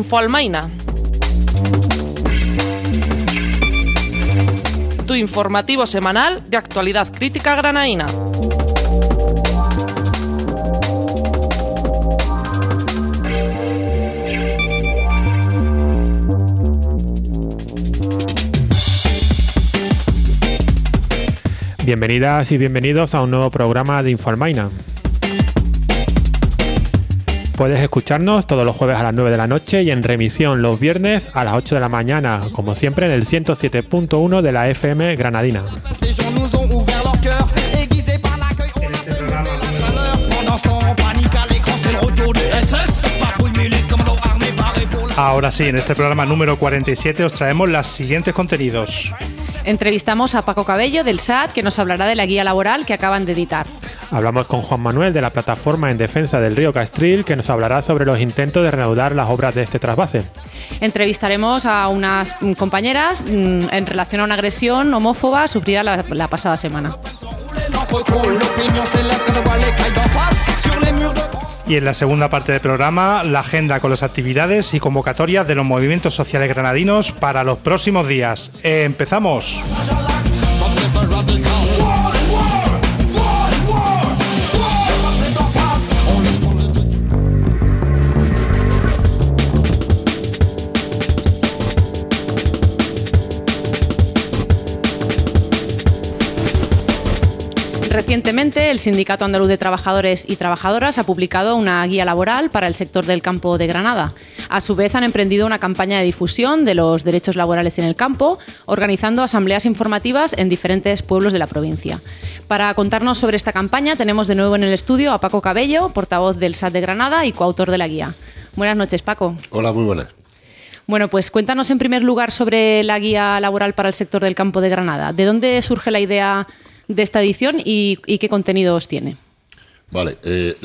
Infoalmaina. Tu informativo semanal de actualidad crítica granaína. Bienvenidas y bienvenidos a un nuevo programa de Infoalmaina. Puedes escucharnos todos los jueves a las 9 de la noche y en remisión los viernes a las 8 de la mañana, como siempre en el 107.1 de la FM granadina. Ahora sí, en este programa número 47 os traemos los siguientes contenidos. Entrevistamos a Paco Cabello del SAT, que nos hablará de la guía laboral que acaban de editar. Hablamos con Juan Manuel de la Plataforma en Defensa del Río Castril, que nos hablará sobre los intentos de reanudar las obras de este trasvase. Entrevistaremos a unas compañeras en relación a una agresión homófoba sufrida la pasada semana. Y en la segunda parte del programa, la agenda con las actividades y convocatorias de los movimientos sociales granadinos para los próximos días. ¡Empezamos! Recientemente, el Sindicato Andaluz de Trabajadores y Trabajadoras ha publicado una guía laboral para el sector del campo de Granada. A su vez, han emprendido una campaña de difusión de los derechos laborales en el campo, organizando asambleas informativas en diferentes pueblos de la provincia. Para contarnos sobre esta campaña, tenemos de nuevo en el estudio a Paco Cabello, portavoz del SAT de Granada y coautor de la guía. Buenas noches, Paco. Hola, muy buenas. Bueno, pues cuéntanos en primer lugar sobre la guía laboral para el sector del campo de Granada. ¿De dónde surge la idea de esta edición y qué contenidos tiene? Vale,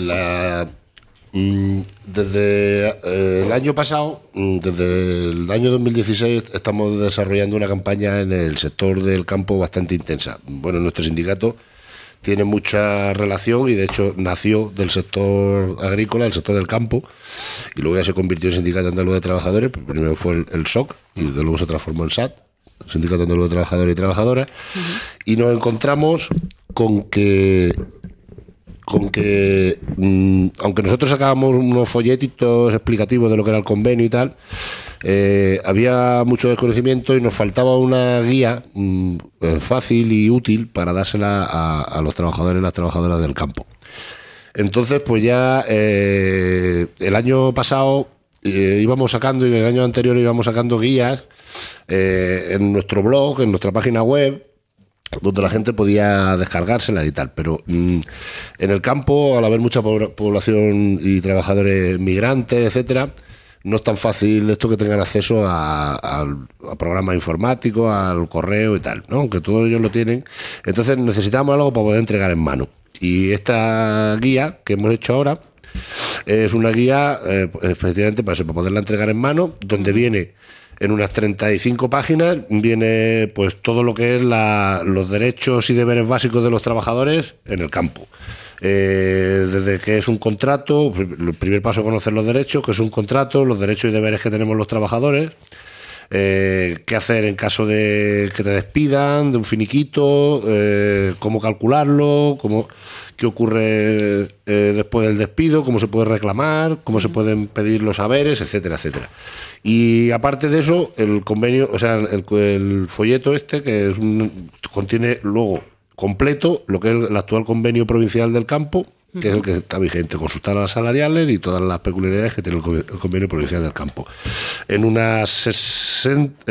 desde el año pasado, desde el año 2016, estamos desarrollando una campaña en el sector del campo bastante intensa. Bueno, nuestro sindicato tiene mucha relación y de hecho nació del sector agrícola, del sector del campo, y luego ya se convirtió en Sindicato Andaluz de Trabajadores. Primero fue el SOC y luego se transformó en SAT, Sindicato Andaluz de Trabajadores y Trabajadoras, y nos encontramos con que aunque nosotros sacábamos unos folletitos explicativos de lo que era el convenio y tal, había mucho desconocimiento y nos faltaba una guía fácil y útil para dársela a los trabajadores y las trabajadoras del campo. Entonces, pues ya el año pasado íbamos sacando, y el año anterior íbamos sacando guías en nuestro blog, en nuestra página web, donde la gente podía descargárselas y tal, pero en el campo, al haber mucha población y trabajadores migrantes, etcétera, no es tan fácil esto que tengan acceso a programas informáticos, al correo y tal, ¿no? Aunque todos ellos lo tienen. Entonces necesitamos algo para poder entregar en mano. Y esta guía que hemos hecho ahora es una guía efectivamente para eso, para poderla entregar en mano, donde viene en unas 35 páginas, viene pues todo lo que es los derechos y deberes básicos de los trabajadores en el campo. Desde que es un contrato, el primer paso es conocer los derechos, que es un contrato, los derechos y deberes que tenemos los trabajadores, qué hacer en caso de que te despidan, de un finiquito, cómo calcularlo, qué ocurre después del despido, cómo se puede reclamar, cómo se pueden pedir los haberes, etcétera, etcétera. Y aparte de eso, el convenio, o sea, el folleto este, que contiene luego completo lo que es el actual convenio provincial del campo, que es el que está vigente, con sus tablas salariales y todas las peculiaridades que tiene el convenio provincial del campo. En unas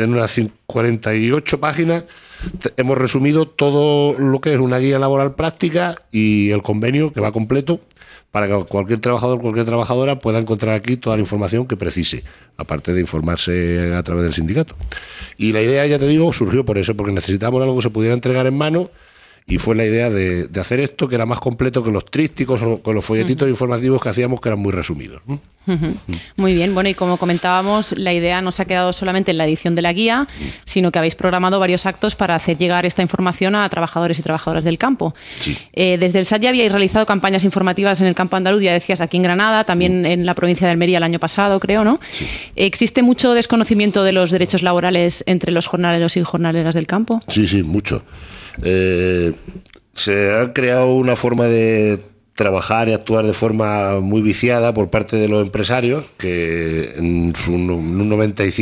48 páginas hemos resumido todo lo que es una guía laboral práctica y el convenio, que va completo, para que cualquier trabajador, cualquier trabajadora pueda encontrar aquí toda la información que precise, aparte de informarse a través del sindicato. Y la idea, ya te digo, surgió por eso, porque necesitamos algo que se pudiera entregar en mano Y fue la idea de hacer esto, que era más completo que los trípticos o con los folletitos informativos que hacíamos, que eran muy resumidos. Muy bien, bueno, y como comentábamos, la idea no se ha quedado solamente en la edición de la guía, sino que habéis programado varios actos para hacer llegar esta información a trabajadores y trabajadoras del campo. Sí. Desde el SAT ya habíais realizado campañas informativas en el campo andaluz, ya decías, aquí en Granada, también en la provincia de Almería el año pasado, creo, ¿no? Sí. ¿Existe mucho desconocimiento de los derechos laborales entre los jornaleros y jornaleras del campo? Sí, mucho. Se ha creado una forma de trabajar y actuar de forma muy viciada por parte de los empresarios, que en un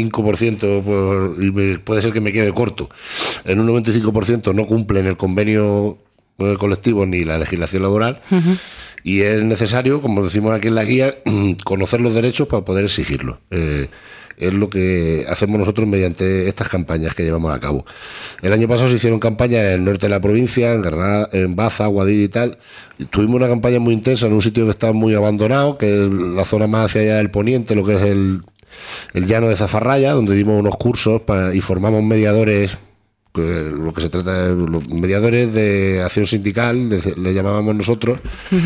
95%, y puede ser que me quede corto, en un 95% no cumplen el convenio colectivo ni la legislación laboral. Y es necesario, como decimos aquí en la guía, conocer los derechos para poder exigirlos. Es lo que hacemos nosotros mediante estas campañas que llevamos a cabo. El año pasado se hicieron campañas en el norte de la provincia, en Granada, en Baza, Guadix y tal. Tuvimos una campaña muy intensa en un sitio que estaba muy abandonado, que es la zona más hacia allá del poniente, lo que es el llano de Zafarraya, donde dimos unos cursos y formamos mediadores. Lo que se trata de los mediadores de acción sindical, le llamábamos nosotros.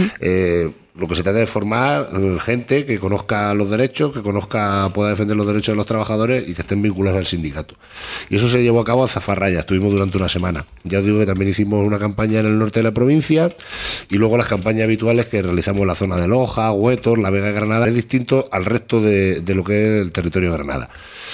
Lo que se trata de formar gente que conozca los derechos, que pueda defender los derechos de los trabajadores y que estén vinculados al sindicato. Y eso se llevó a cabo a Zafarraya, estuvimos durante una semana. Ya os digo que también hicimos una campaña en el norte de la provincia y luego las campañas habituales que realizamos en la zona de Loja, Huétor, La Vega de Granada. Es distinto al resto de lo que es el territorio de Granada.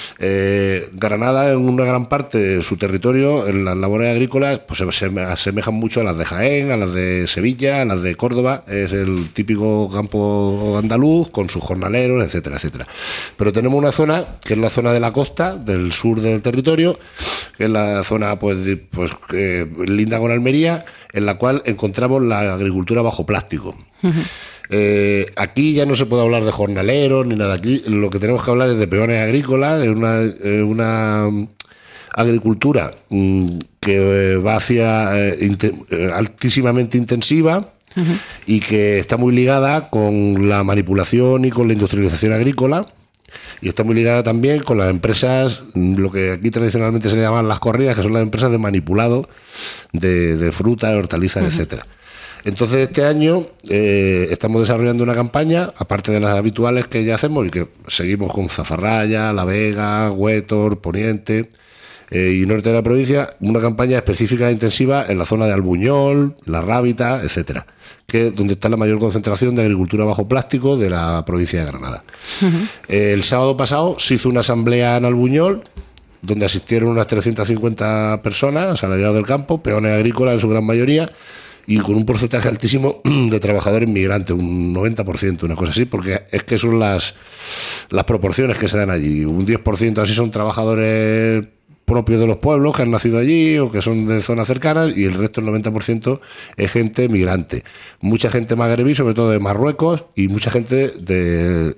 Granada, en una gran parte de su territorio, en las labores agrícolas, pues se asemejan mucho a las de Jaén, a las de Sevilla, a las de Córdoba. Es el típico campo andaluz con sus jornaleros, etcétera, etcétera. Pero tenemos una zona que es la zona de la costa, del sur del territorio, que es la zona linda con Almería, en la cual encontramos la agricultura bajo plástico. Aquí ya no se puede hablar de jornaleros ni nada. Aquí lo que tenemos que hablar es de peones agrícolas, es una agricultura que va hacia altísimamente intensiva y que está muy ligada con la manipulación y con la industrialización agrícola, y está muy ligada también con las empresas, lo que aquí tradicionalmente se le llaman las corridas, que son las empresas de manipulado de frutas, hortalizas, etcétera. Entonces este año estamos desarrollando una campaña, aparte de las habituales que ya hacemos y que seguimos con Zafarraya, La Vega, Huétor, Poniente y norte de la provincia, una campaña específica e intensiva en la zona de Albuñol, La Rábita, etcétera, que es donde está la mayor concentración de agricultura bajo plástico de la provincia de Granada. El sábado pasado se hizo una asamblea en Albuñol, donde asistieron unas 350 personas, asalariados del campo, peones agrícolas en su gran mayoría, y con un porcentaje altísimo de trabajadores migrantes, un 90%, una cosa así, porque es que son las proporciones que se dan allí. Un 10% así son trabajadores propios de los pueblos que han nacido allí o que son de zonas cercanas, y el resto, el 90%, es gente migrante. Mucha gente magrebí, sobre todo de Marruecos, y mucha gente de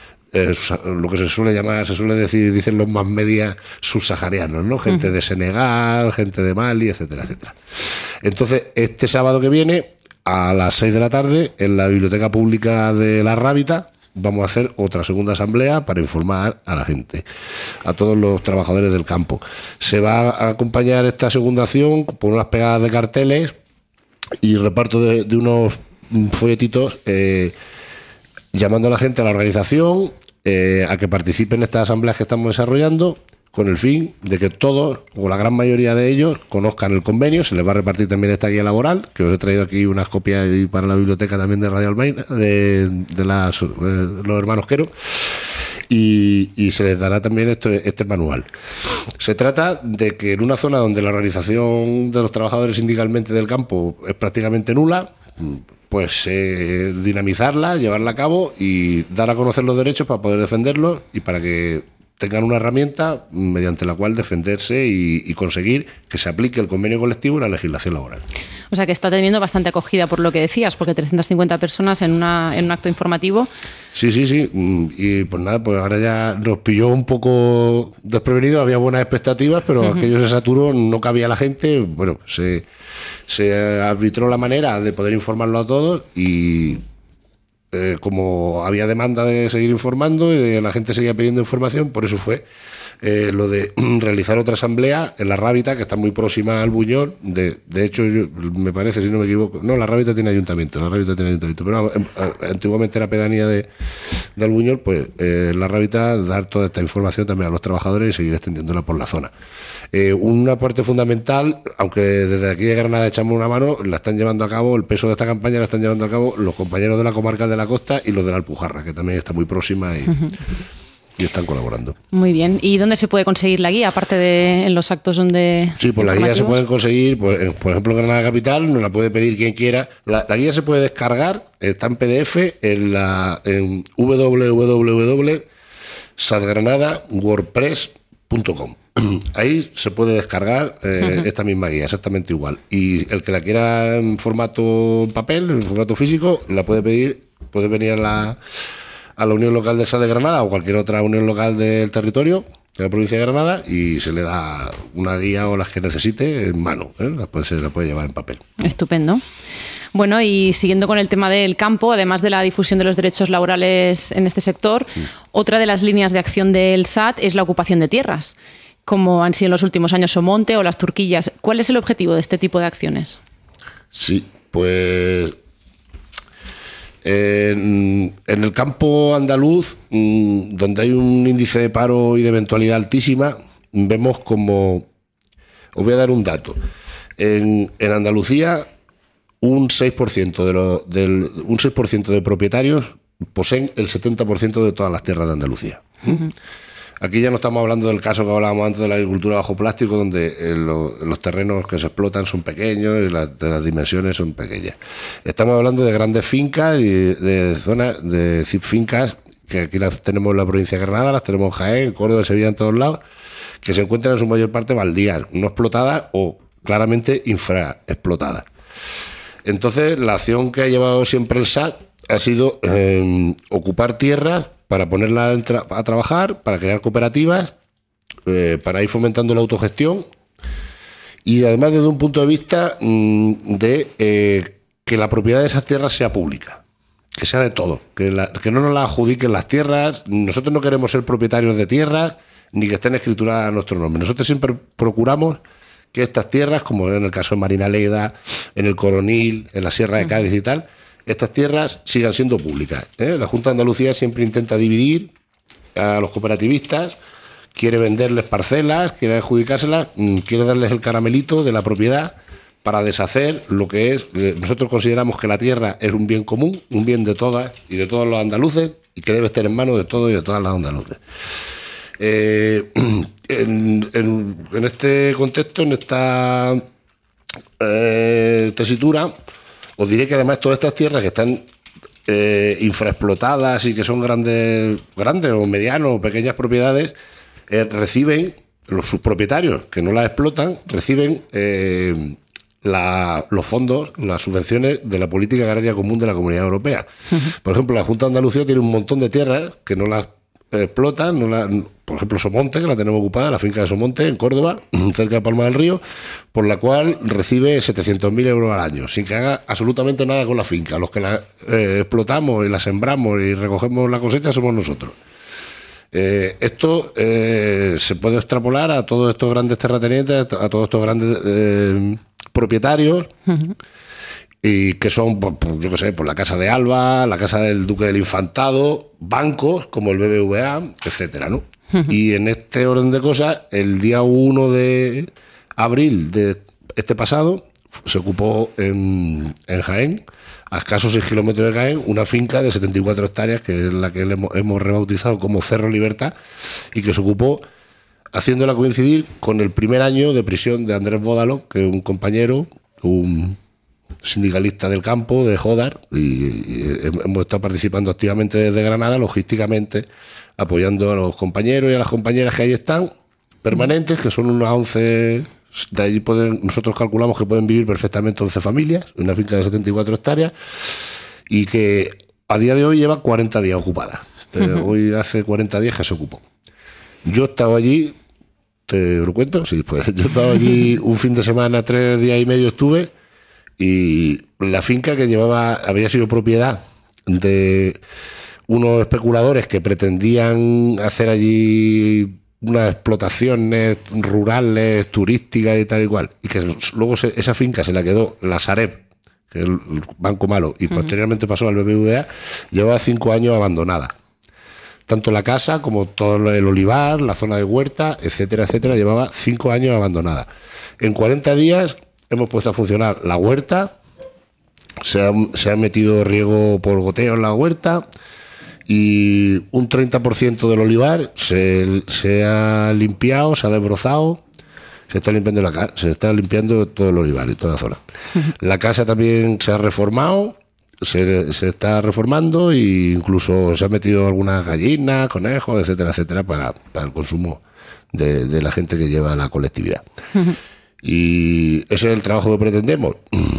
lo que se suele decir, dicen los más media subsaharianos, ¿no? Gente de Senegal, gente de Mali, etcétera, etcétera. Entonces, este sábado que viene, a las 6 de la tarde, en la Biblioteca Pública de La Rábita, vamos a hacer otra segunda asamblea para informar a la gente, a todos los trabajadores del campo. Se va a acompañar esta segunda acción por unas pegadas de carteles y reparto de unos folletitos llamando a la gente a la organización, a que participen en estas asambleas que estamos desarrollando, con el fin de que todos, o la gran mayoría de ellos, conozcan el convenio. Se les va a repartir también esta guía laboral, que os he traído aquí unas copias para la biblioteca también de Radio Almeida, de los hermanos Quero, y se les dará también este manual. Se trata de que en una zona donde la organización de los trabajadores sindicalmente del campo es prácticamente nula, pues dinamizarla, llevarla a cabo y dar a conocer los derechos para poder defenderlos y para que tengan una herramienta mediante la cual defenderse y conseguir que se aplique el convenio colectivo y la legislación laboral. O sea que está teniendo bastante acogida por lo que decías, porque 350 personas en un acto informativo. Sí. Y pues nada, pues ahora ya nos pilló un poco desprevenido, había buenas expectativas, pero aquello se saturó, no cabía la gente. Bueno, se arbitró la manera de poder informarlo a todos y como había demanda de seguir informando y la gente seguía pidiendo información, por eso fue lo de realizar otra asamblea en la Rábita, que está muy próxima al Buñol. De hecho, me parece, si no me equivoco, no, la Rábita tiene ayuntamiento, pero antiguamente era pedanía de Albuñol, pues la Rábita dar toda esta información también a los trabajadores y seguir extendiéndola por la zona. Una parte fundamental, aunque desde aquí de Granada echamos una mano, la están llevando a cabo, el peso de esta campaña la están llevando a cabo los compañeros de la comarca de la Costa y los de la Alpujarra, que también está muy próxima y están colaborando. Muy bien. ¿Y dónde se puede conseguir la guía, aparte de en los actos donde... Sí, pues la guía se puede conseguir, pues, por ejemplo, en Granada Capital, nos la puede pedir quien quiera. La guía se puede descargar, está en PDF en www.satgranada.wordpress.com. Ahí se puede descargar esta misma guía, exactamente igual. Y el que la quiera en formato papel, en formato físico, la puede pedir, puede venir a la Unión Local de SAT de Granada o cualquier otra unión local del territorio de la provincia de Granada y se le da una guía o las que necesite en mano, se la puede llevar en papel. Estupendo. Bueno, y siguiendo con el tema del campo, además de la difusión de los derechos laborales en este sector, otra de las líneas de acción del SAT es la ocupación de tierras, como han sido en los últimos años Somonte o las Turquillas. ¿Cuál es el objetivo de este tipo de acciones? Sí, pues en el campo andaluz, donde hay un índice de paro y de eventualidad altísima, vemos como... Os voy a dar un dato. En Andalucía, un 6% de propietarios poseen el 70% de todas las tierras de Andalucía. Aquí ya no estamos hablando del caso que hablábamos antes de la agricultura bajo plástico, donde los terrenos que se explotan son pequeños y las dimensiones son pequeñas. Estamos hablando de grandes fincas y de zonas de fincas que aquí las tenemos en la provincia de Granada, las tenemos en Jaén, en Córdoba, en Sevilla, en todos lados, que se encuentran en su mayor parte baldías, no explotadas o claramente infraexplotadas. Entonces, la acción que ha llevado siempre el SAT ha sido ocupar tierras para ponerla a trabajar, para crear cooperativas, para ir fomentando la autogestión y además desde un punto de vista de que la propiedad de esas tierras sea pública, que sea de todo, que no nos la adjudiquen las tierras. Nosotros no queremos ser propietarios de tierras ni que estén escrituradas a nuestro nombre. Nosotros siempre procuramos que estas tierras, como en el caso de Marina Leda, en el Coronil, en la Sierra de Cádiz y tal, estas tierras sigan siendo públicas. La Junta de Andalucía siempre intenta dividir a los cooperativistas, quiere venderles parcelas, quiere adjudicárselas, quiere darles el caramelito de la propiedad para deshacer lo que es. Nosotros consideramos que la tierra es un bien común, un bien de todas y de todos los andaluces y que debe estar en manos de todos y de todas las andaluces. En este contexto, en esta tesitura, os diré que además todas estas tierras que están infraexplotadas y que son grandes o medianos o pequeñas propiedades, reciben, sus propietarios que no las explotan, reciben los fondos, las subvenciones de la política agraria común de la Comunidad Europea. Por ejemplo, la Junta de Andalucía tiene un montón de tierras que no las explotan, por ejemplo Somonte, que la tenemos ocupada, la finca de Somonte en Córdoba, cerca de Palma del Río, por la cual recibe 700.000 euros al año, sin que haga absolutamente nada con la finca. Los que la explotamos y la sembramos y recogemos la cosecha somos nosotros. Esto se puede extrapolar a todos estos grandes terratenientes, a todos estos grandes propietarios, y que son, yo qué sé, por la Casa de Alba, la Casa del Duque del Infantado, bancos como el BBVA, etcétera, ¿no? Y en este orden de cosas, el día 1 de abril de este pasado, se ocupó en Jaén, a escasos 6 kilómetros de Jaén, una finca de 74 hectáreas, que es la que hemos rebautizado como Cerro Libertad, y que se ocupó haciéndola coincidir con el primer año de prisión de Andrés Bódalo, que es un compañero, un sindicalista del campo, de Jodar, y hemos estado participando activamente desde Granada, logísticamente, apoyando a los compañeros y a las compañeras que ahí están, permanentes, que son unas 11, de allí nosotros calculamos que pueden vivir perfectamente 11 familias, en una finca de 74 hectáreas, y que a día de hoy lleva 40 días ocupada. Hoy hace 40 días que se ocupó. Yo estaba allí, ¿te lo cuento? Sí, pues yo estaba allí un fin de semana, 3 días y medio estuve, y la finca que había sido propiedad de unos especuladores que pretendían hacer allí unas explotaciones rurales, turísticas y tal y cual, y que luego esa finca se la quedó la Sareb, que es el banco malo, y posteriormente pasó al BBVA, llevaba 5 años abandonada. Tanto la casa como todo el olivar, la zona de huerta, etcétera, etcétera, llevaba 5 años abandonada. En 40 días hemos puesto a funcionar la huerta, se ha metido riego por goteo en la huerta, y un 30% del olivar se ha limpiado, se ha desbrozado, se está limpiando todo el olivar y toda la zona. La casa también se ha reformado, se está reformando, e incluso se han metido algunas gallinas, conejos, etcétera, etcétera, para el consumo de la gente que lleva la colectividad. Y ese es el trabajo que pretendemos.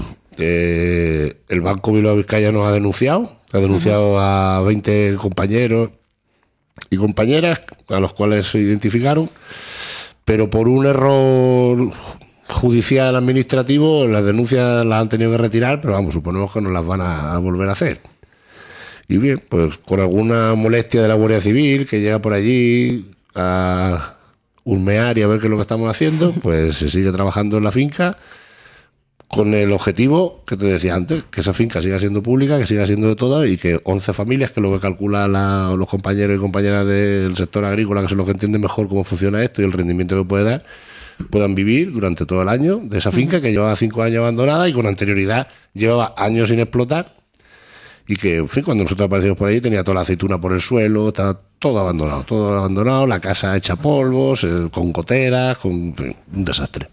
El Banco Bilbao Vizcaya nos ha denunciado a 20 compañeros y compañeras a los cuales se identificaron, pero por un error judicial administrativo las denuncias las han tenido que retirar, pero vamos, suponemos que no las van a volver a hacer. Y bien, pues con alguna molestia de la Guardia Civil que llega por allí a husmear y a ver qué es lo que estamos haciendo, pues se sigue trabajando en la finca con el objetivo que te decía antes, que esa finca siga siendo pública, que siga siendo de todas, y que 11 familias, que es lo que calculan los compañeros y compañeras del sector agrícola, que son los que entienden mejor cómo funciona esto y el rendimiento que puede dar, puedan vivir durante todo el año de esa finca que llevaba 5 años abandonada y con anterioridad llevaba años sin explotar, y que, en fin, cuando nosotros aparecimos por ahí tenía toda la aceituna por el suelo, estaba todo abandonado, la casa hecha polvos, con goteras, en fin, un desastre.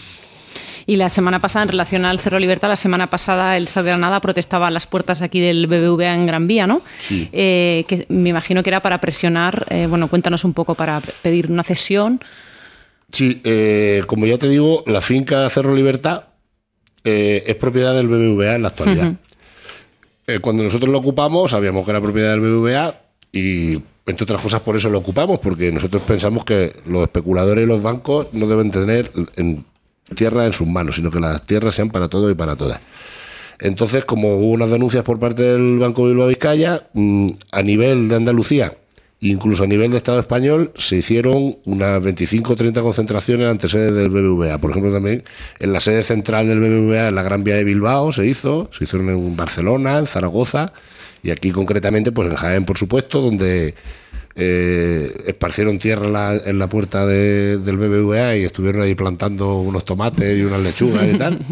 Y la semana pasada, en relación al Cerro Libertad, el Estado de Granada protestaba a las puertas aquí del BBVA en Gran Vía, ¿no? Sí. Que me imagino que era para presionar, cuéntanos un poco, para pedir una cesión. Sí, como ya te digo, la finca Cerro Libertad es propiedad del BBVA en la actualidad. Cuando nosotros lo ocupamos, sabíamos que era propiedad del BBVA y, entre otras cosas, por eso lo ocupamos, porque nosotros pensamos que los especuladores y los bancos no deben tener tierra en sus manos, sino que las tierras sean para todos y para todas. Entonces, como hubo unas denuncias por parte del Banco Bilbao Vizcaya, a nivel de Andalucía, incluso a nivel de Estado español, se hicieron unas 25 o 30 concentraciones ante sedes del BBVA. Por ejemplo, también en la sede central del BBVA, en la Gran Vía de Bilbao, se hicieron en Barcelona, en Zaragoza, y aquí concretamente pues en Jaén, por supuesto, donde esparcieron tierra en la puerta del BBVA y estuvieron ahí plantando unos tomates y unas lechugas y tal.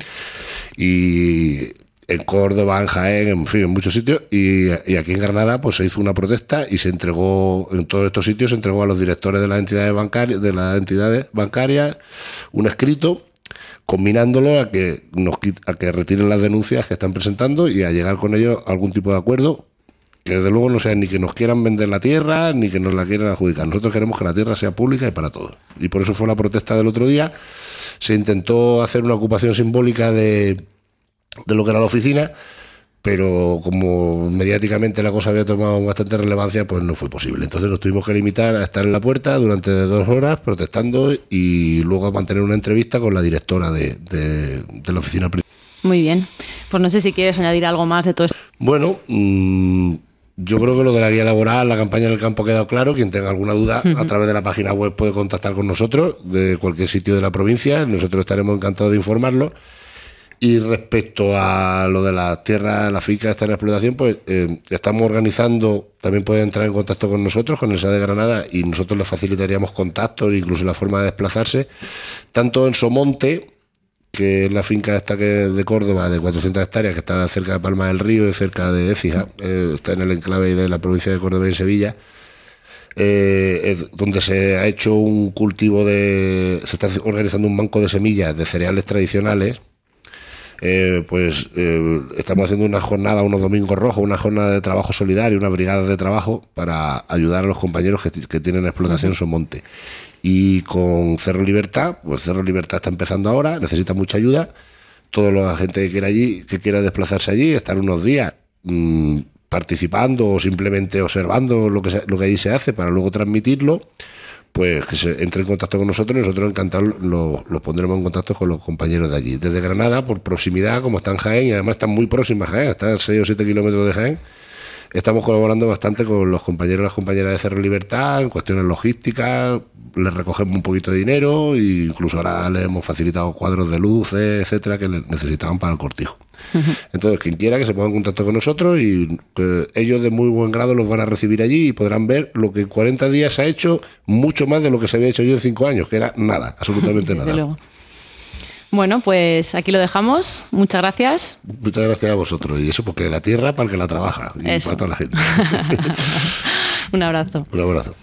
Y en Córdoba, en Jaén, en fin, en muchos sitios, y aquí en Granada pues se hizo una protesta y se entregó, en todos estos sitios se entregó a los directores de las entidades bancarias un escrito combinándolo a que retiren las denuncias que están presentando y a llegar con ellos a algún tipo de acuerdo, que desde luego no sea ni que nos quieran vender la tierra ni que nos la quieran adjudicar. Nosotros queremos que la tierra sea pública y para todos. Y por eso fue la protesta del otro día. Se intentó hacer una ocupación simbólica de lo que era la oficina, pero como mediáticamente la cosa había tomado bastante relevancia, pues no fue posible. Entonces nos tuvimos que limitar a estar en la puerta durante 2 horas protestando y luego a mantener una entrevista con la directora de la oficina principal. Muy bien. Pues no sé si quieres añadir algo más de todo esto. Bueno, yo creo que lo de la guía laboral, la campaña en el campo ha quedado claro. Quien tenga alguna duda, a través de la página web puede contactar con nosotros de cualquier sitio de la provincia. Nosotros estaremos encantados de informarlo. Y respecto a lo de las tierras, la finca está en explotación, pues estamos organizando, también pueden entrar en contacto con nosotros, con el SEA de Granada, y nosotros les facilitaríamos contactos, incluso la forma de desplazarse, tanto en Somonte, que es la finca esta que es de Córdoba, de 400 hectáreas, que está cerca de Palma del Río y cerca de Écija, está en el enclave de la provincia de Córdoba y en Sevilla, donde se ha hecho un cultivo se está organizando un banco de semillas de cereales tradicionales. Estamos haciendo una jornada, unos domingos rojos, una jornada de trabajo solidario, una brigada de trabajo para ayudar a los compañeros que tienen explotación en Somonte. Y con Cerro Libertad, pues Cerro Libertad está empezando ahora, necesita mucha ayuda. Toda la gente que quiera desplazarse allí, estar unos días participando o simplemente observando lo que allí se hace para luego transmitirlo, pues que se entre en contacto con nosotros y nosotros encantados los pondremos en contacto con los compañeros de allí. Desde Granada, por proximidad, como está en Jaén, y además está muy próxima a Jaén, está a 6 o 7 kilómetros de Jaén, estamos colaborando bastante con los compañeros y las compañeras de Cerro Libertad en cuestiones logísticas. Les recogemos un poquito de dinero e incluso ahora les hemos facilitado cuadros de luces, etcétera, que necesitaban para el cortijo. Entonces, quien quiera que se ponga en contacto con nosotros y que ellos de muy buen grado los van a recibir allí y podrán ver lo que en 40 días se ha hecho, mucho más de lo que se había hecho yo en 5 años, que era nada, absolutamente nada. Luego. Bueno, pues aquí lo dejamos. Muchas gracias. Muchas gracias a vosotros. Y eso porque la tierra para el que la trabaja y eso. para toda la gente. Un abrazo. Un abrazo.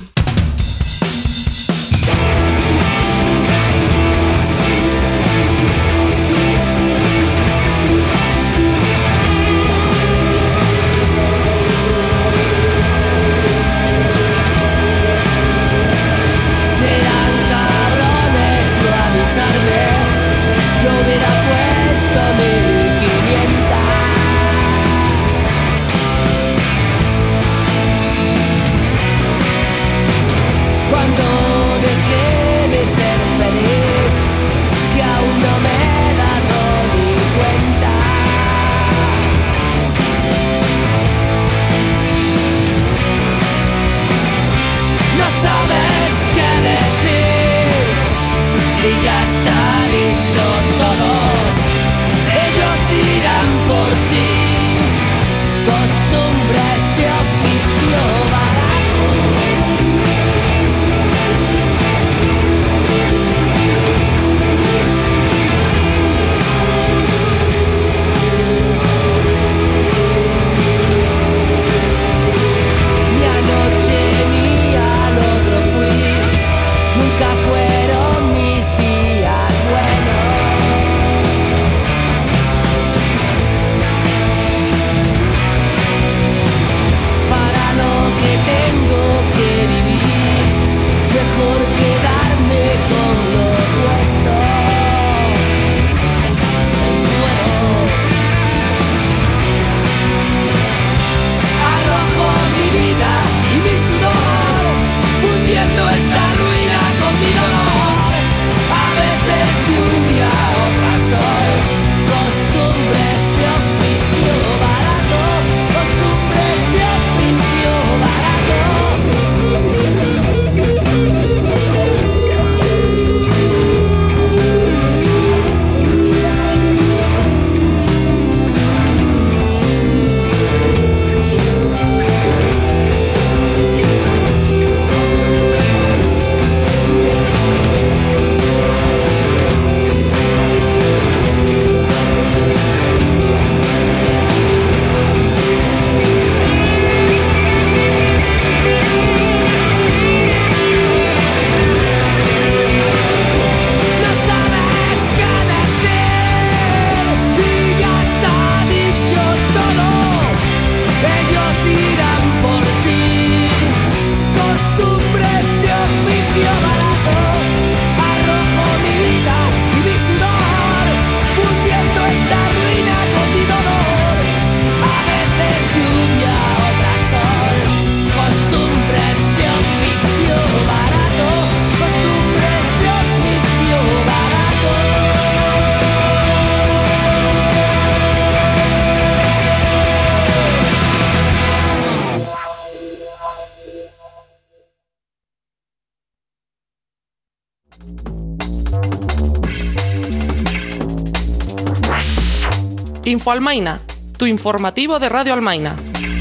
Info Almaina, tu informativo de Radio Almaina.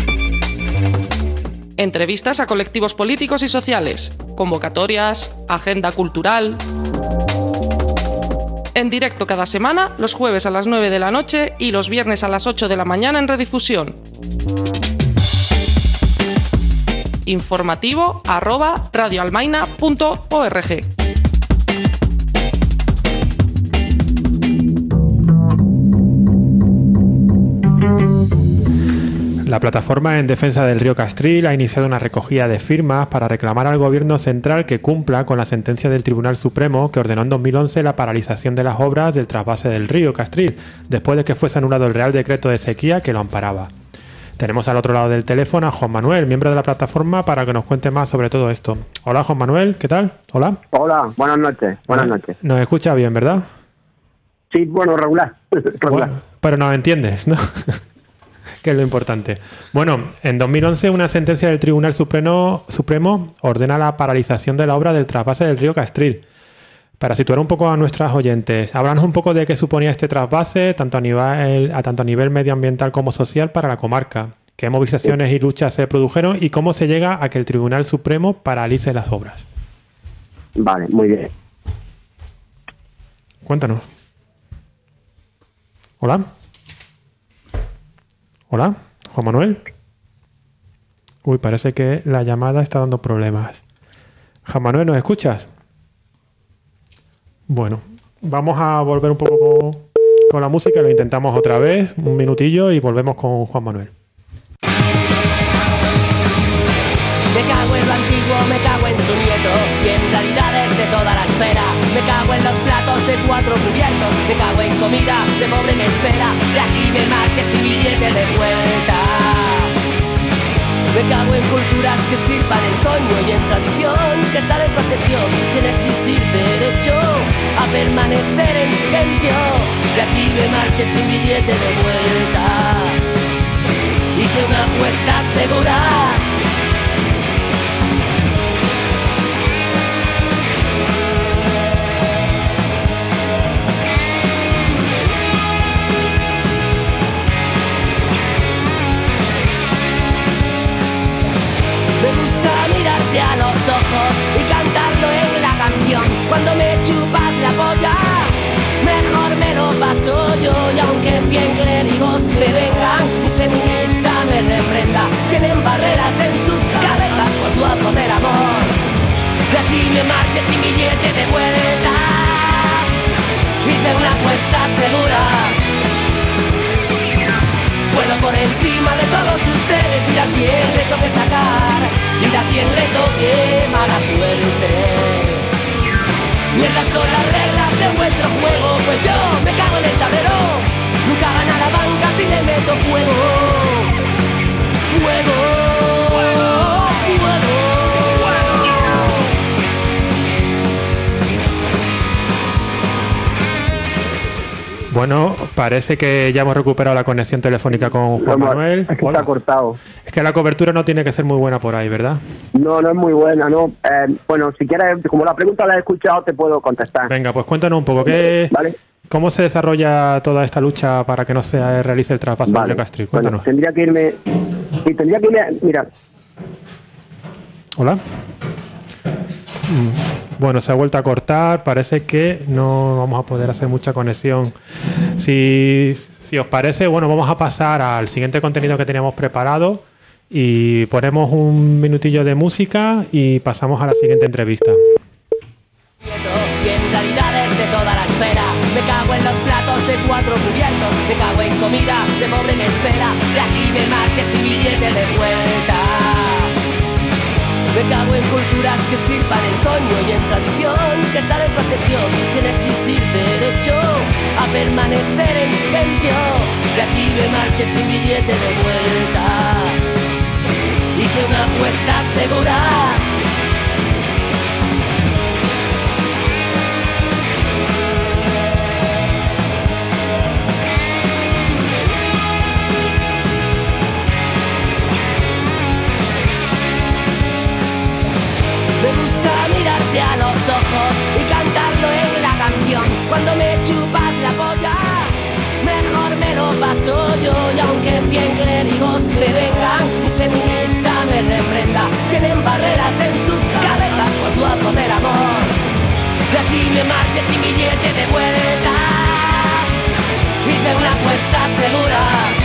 Entrevistas a colectivos políticos y sociales, convocatorias, agenda cultural. En directo cada semana, los jueves a las 9 de la noche y los viernes a las 8 de la mañana en redifusión. informativo@radioalmaina.org. La plataforma en defensa del río Castril ha iniciado una recogida de firmas para reclamar al gobierno central que cumpla con la sentencia del Tribunal Supremo que ordenó en 2011 la paralización de las obras del trasvase del río Castril, después de que fuese anulado el Real Decreto de sequía que lo amparaba. Tenemos al otro lado del teléfono a Juan Manuel, miembro de la plataforma, para que nos cuente más sobre todo esto. Hola Juan Manuel, ¿qué tal? Hola. Hola, buenas noches. Buenas noches. Nos escucha bien, ¿verdad? Sí, bueno, regular. Bueno, pero nos entiendes, ¿no? que es lo importante. Bueno, en 2011 una sentencia del Tribunal Supremo ordena la paralización de la obra del trasvase del río Castril. Para situar un poco a nuestras oyentes, háblanos un poco de qué suponía este trasvase, tanto a nivel medioambiental como social para la comarca, qué movilizaciones y luchas se produjeron y cómo se llega a que el Tribunal Supremo paralice las obras. Vale, muy bien. Cuéntanos. Hola. Hola, Juan Manuel. Uy, parece que la llamada está dando problemas. Juan Manuel, ¿nos escuchas? Bueno, vamos a volver un poco con la música, lo intentamos otra vez, un minutillo y volvemos con Juan Manuel. Me cago en lo antiguo, me cago en su nieto y en realidades de toda la esfera. Me cago en los platos de 4 cubiertos, me cago en comida de pobre me espera. De aquí me marques sin billete de vuelta. Me cago en culturas que estirpan el coño y en tradición que sale en procesión y en existir derecho a permanecer en silencio. De aquí me marches sin billete de vuelta. Hice una apuesta segura. A los ojos y cantarlo en la canción. Cuando me chupas la polla, mejor me lo paso yo. Y aunque 100 clérigos me vengan, mi feminista me reprenda, tienen barreras en sus cabezas por tu poder amor. De aquí me marché sin billete de vuelta. Hice una apuesta segura. Puedo por encima de todos ustedes ir a quien le toque sacar, ir a quien le toque mala suerte. Mientras son las reglas de vuestro juego, pues yo me cago en el tablero. Nunca gana la banca si le meto fuego. Fuego, fuego, fuego. Bueno, parece que ya hemos recuperado la conexión telefónica con Juan Manuel. Es que está cortado. Es que la cobertura no tiene que ser muy buena por ahí, ¿verdad? No, no es muy buena, ¿no? Bueno, si quieres, como la pregunta la he escuchado, te puedo contestar. Venga, pues cuéntanos un poco, ¿Vale? ¿cómo se desarrolla toda esta lucha para que no se realice el traspaso del río Castril? Cuéntanos. Bueno, tendría que irme... Mira. Hola. Bueno, se ha vuelto a cortar, parece que no vamos a poder hacer mucha conexión. Si os parece, bueno, vamos a pasar al siguiente contenido que teníamos preparado y ponemos un minutillo de música y pasamos a la siguiente entrevista. Y en realidades de toda la esfera, me cago en los platos de 4 cubiertos, me cago en comida de pobre me espera, de aquí me marques sin billete de vuelta. Me cago en culturas que estirpan el coño y en tradición que sale en procesión y en existir derecho a permanecer en silencio. De aquí me marches sin billete de vuelta. Hice una apuesta segura. A los ojos y cantarlo en la canción. Cuando me chupas la polla, mejor me lo paso yo. Y aunque 100 clérigos le vengan, mi feminista me reprenda, tienen barreras en sus cabezas por tu poder amor. De aquí me marché sin billete de vuelta. Hice una apuesta segura.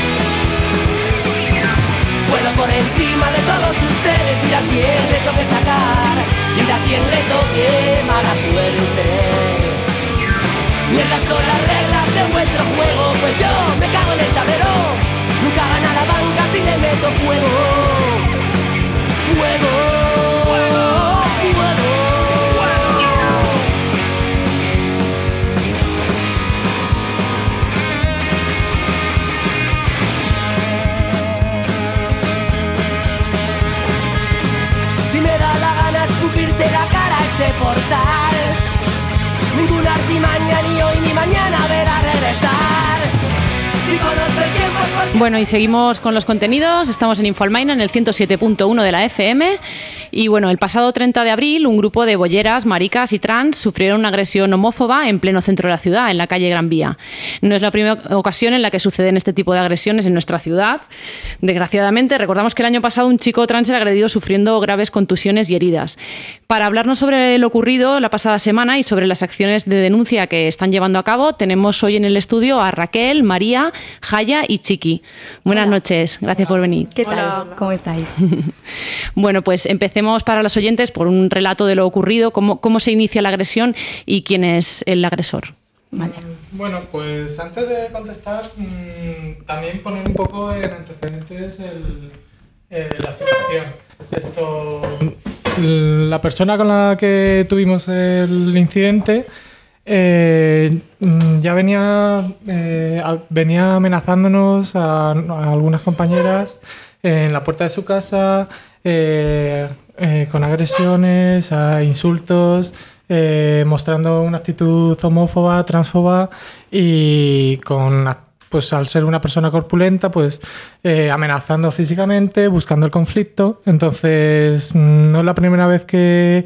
Puedo por encima de todos ustedes ir a quien le toque sacar, ir a quien le toque mala suerte. Mientras son las reglas de vuestro juego, pues yo me cago en el tablero. Nunca gana la banca si le meto fuego. Fuego, fuego, fuego. Escupirte la cara a ese portal. Ninguna artimaña ni hoy ni mañana verá regresar. Si conozco el tiempo Bueno, y seguimos con los contenidos. Estamos en Infoalmaina, en el 107.1 de la FM. Y bueno, el pasado 30 de abril, un grupo de bolleras, maricas y trans sufrieron una agresión homófoba en pleno centro de la ciudad, en la calle Gran Vía. No es la primera ocasión en la que suceden este tipo de agresiones en nuestra ciudad. Desgraciadamente, recordamos que el año pasado un chico trans era agredido sufriendo graves contusiones y heridas. Para hablarnos sobre lo ocurrido la pasada semana y sobre las acciones de denuncia que están llevando a cabo, tenemos hoy en el estudio a Raquel, María, Jaya y Chiqui. Buenas noches, gracias por venir. ¿Qué tal? ¿Cómo estáis? Bueno, pues empecemos para los oyentes por un relato de lo ocurrido, cómo se inicia la agresión y quién es el agresor. Vale. Bueno, pues antes de contestar, también poner un poco en antecedentes la situación. La persona con la que tuvimos el incidente ya venía amenazándonos a algunas compañeras en la puerta de su casa, con agresiones, a insultos, mostrando una actitud homófoba, transfoba y pues al ser una persona corpulenta, pues amenazando físicamente, buscando el conflicto. Entonces, no es la primera vez que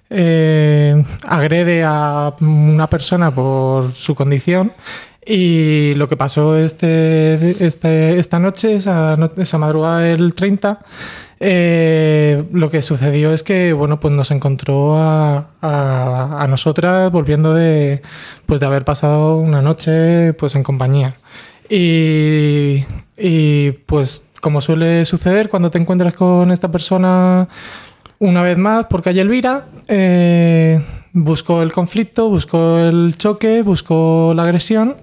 agrede a una persona por su condición. Y lo que pasó esta noche, esa madrugada del 30, lo que sucedió es que, bueno, pues nos encontró a nosotras volviendo de haber pasado una noche pues en compañía. Y pues como suele suceder cuando te encuentras con esta persona una vez más por calle Elvira, buscó el conflicto, buscó el choque, buscó la agresión.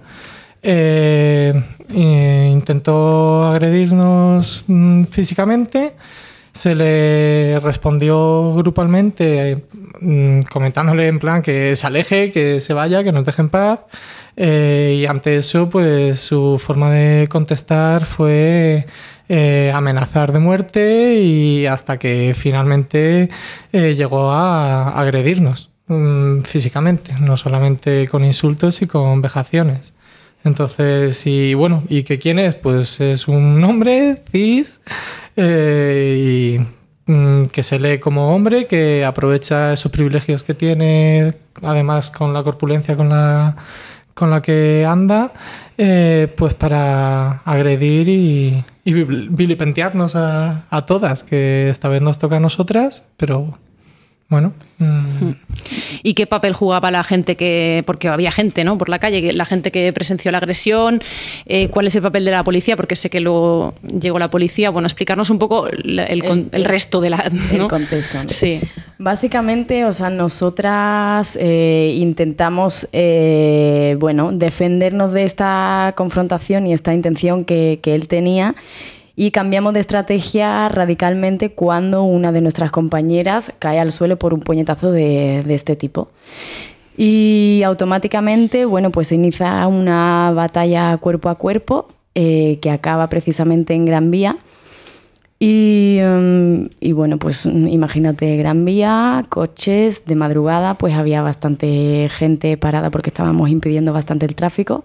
Intentó agredirnos físicamente, se le respondió grupalmente comentándole en plan que se aleje, que se vaya, que nos deje en paz, y ante eso pues su forma de contestar fue amenazar de muerte, y hasta que finalmente llegó a agredirnos físicamente, no solamente con insultos y con vejaciones. Entonces, ¿y que quién es? Pues es un hombre cis y que se lee como hombre, que aprovecha esos privilegios que tiene, además con la corpulencia con la que anda, pues para agredir y vilipendiarnos a todas, que esta vez nos toca a nosotras, pero bueno. ¿Y qué papel jugaba la gente porque había gente, ¿no?, por la calle, la gente que presenció la agresión? ¿Cuál es el papel de la policía? Porque sé que luego llegó la policía. Bueno, explicarnos un poco el resto de la... ¿no? El contexto, ¿no? Sí. Básicamente, nosotras intentamos, defendernos de esta confrontación y esta intención que él tenía. Y cambiamos de estrategia radicalmente cuando una de nuestras compañeras cae al suelo por un puñetazo de este tipo. Y automáticamente, pues se inicia una batalla cuerpo a cuerpo que acaba precisamente en Gran Vía. Y pues imagínate, Gran Vía, coches, de madrugada, pues había bastante gente parada porque estábamos impidiendo bastante el tráfico.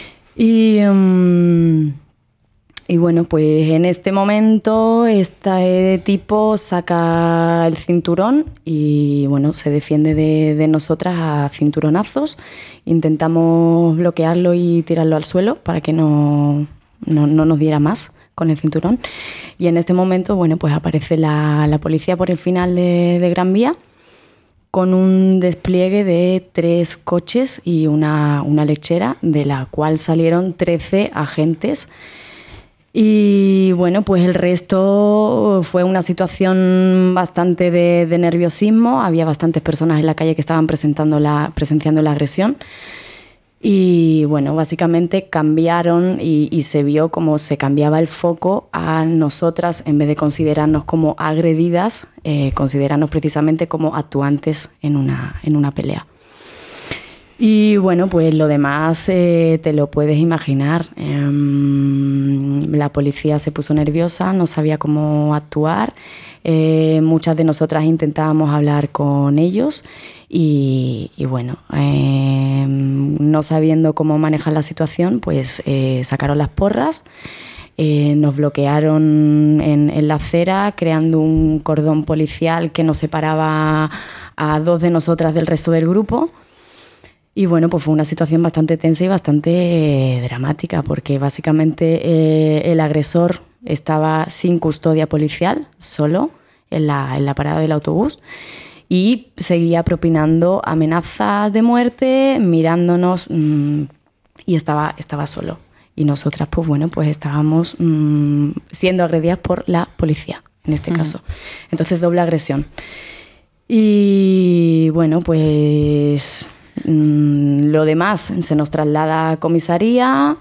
Y bueno, pues en este momento este tipo saca el cinturón y bueno, se defiende de nosotras a cinturonazos. Intentamos bloquearlo y tirarlo al suelo para que no nos diera más con el cinturón. Y en este momento, pues aparece la policía por el final de Gran Vía con un despliegue de 3 coches y una lechera, de la cual salieron 13 agentes. Y bueno, pues el resto fue una situación bastante de nerviosismo. Había bastantes personas en la calle que estaban presenciando la agresión. Y bueno, básicamente cambiaron y se vio cómo se cambiaba el foco a nosotras, en vez de considerarnos como agredidas, considerarnos precisamente como actuantes en una pelea. Y bueno, pues lo demás te lo puedes imaginar. La policía se puso nerviosa, no sabía cómo actuar. Muchas de nosotras intentábamos hablar con ellos y bueno, no sabiendo cómo manejar la situación, pues sacaron las porras Nos bloquearon en la acera, creando un cordón policial que nos separaba a 2 de nosotras del resto del grupo. Y bueno, pues fue una situación bastante tensa y bastante dramática, porque básicamente el agresor estaba sin custodia policial, solo en la parada del autobús, y seguía propinando amenazas de muerte, mirándonos, y estaba solo. Y nosotras, pues bueno, pues estábamos siendo agredidas por la policía, en este caso. Entonces, doble agresión. Y bueno, pues lo demás se nos traslada a comisaría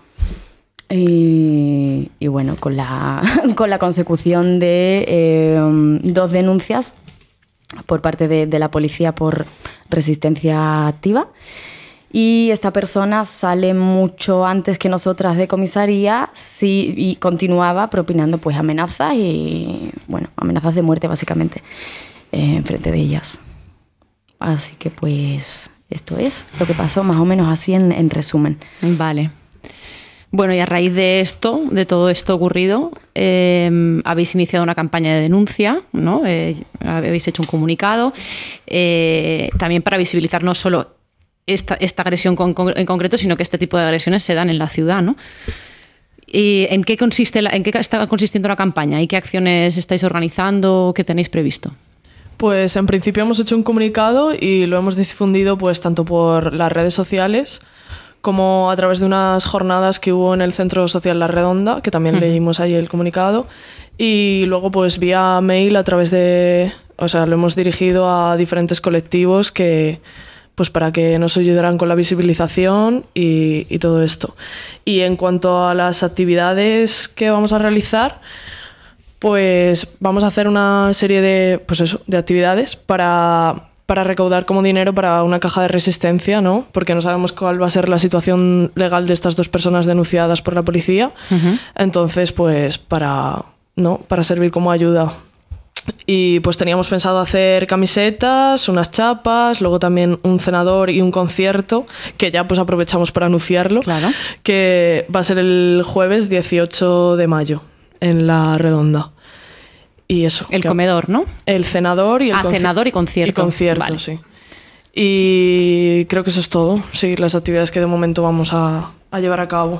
y bueno, con la consecución de 2 denuncias por parte de la policía por resistencia activa. Y esta persona sale mucho antes que nosotras de comisaría, sí, y continuaba propinando pues amenazas y bueno, amenazas de muerte básicamente en frente de ellas. Así que pues esto es lo que pasó más o menos así en resumen. Vale. Bueno, y a raíz de esto, de todo esto ocurrido, habéis iniciado una campaña de denuncia, ¿no? Habéis hecho un comunicado, también para visibilizar no solo esta agresión en concreto, sino que este tipo de agresiones se dan en la ciudad, ¿no? ¿Y en qué está consistiendo la campaña y qué acciones estáis organizando, qué tenéis previsto? Pues en principio hemos hecho un comunicado y lo hemos difundido pues tanto por las redes sociales como a través de unas jornadas que hubo en el Centro Social La Redonda, que también leímos ahí el comunicado, y luego pues vía mail a través de... O sea, lo hemos dirigido a diferentes colectivos que... pues para que nos ayudaran con la visibilización y todo esto. Y en cuanto a las actividades que vamos a realizar, pues vamos a hacer una serie de, pues eso, de actividades para recaudar como dinero para una caja de resistencia, ¿no? Porque no sabemos cuál va a ser la situación legal de estas 2 personas denunciadas por la policía. Entonces, pues para servir como ayuda. Y pues teníamos pensado hacer camisetas, unas chapas, luego también un cenador y un concierto, que ya pues aprovechamos para anunciarlo, claro, que va a ser el jueves 18 de mayo en La Redonda. Y eso. El comedor, ¿no? El cenador y el cenador y concierto. Y concierto, vale. Sí. Y creo que eso es todo. Sí, las actividades que de momento vamos a llevar a cabo.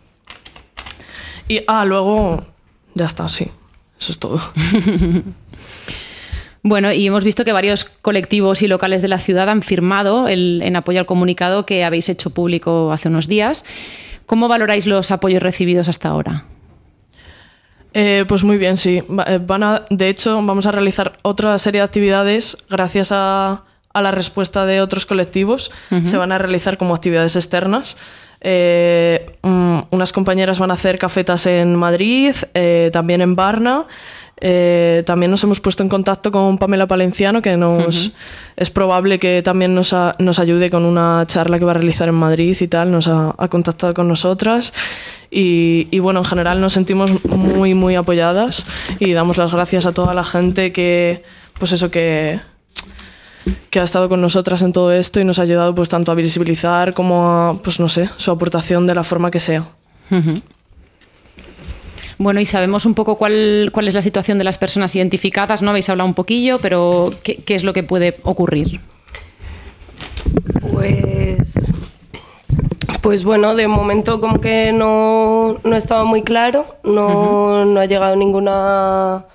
Y luego ya está, sí. Eso es todo. Bueno, y hemos visto que varios colectivos y locales de la ciudad han firmado en apoyo al comunicado que habéis hecho público hace unos días. ¿Cómo valoráis los apoyos recibidos hasta ahora? Pues muy bien, sí. De hecho, vamos a realizar otra serie de actividades gracias a la respuesta de otros colectivos. Se van a realizar como actividades externas. Unas compañeras van a hacer cafetas en Madrid, también en Varna. También nos hemos puesto en contacto con Pamela Palenciano, que es probable que también nos ayude con una charla que va a realizar en Madrid y tal. Nos ha contactado con nosotras y bueno, en general nos sentimos muy, muy apoyadas y damos las gracias a toda la gente que ha estado con nosotras en todo esto y nos ha ayudado pues tanto a visibilizar como a, pues no sé, su aportación de la forma que sea. Bueno, y sabemos un poco cuál es la situación de las personas identificadas, ¿no? Habéis hablado un poquillo, pero ¿qué es lo que puede ocurrir? Pues bueno, de momento como que no estaba muy claro, no ha llegado ninguna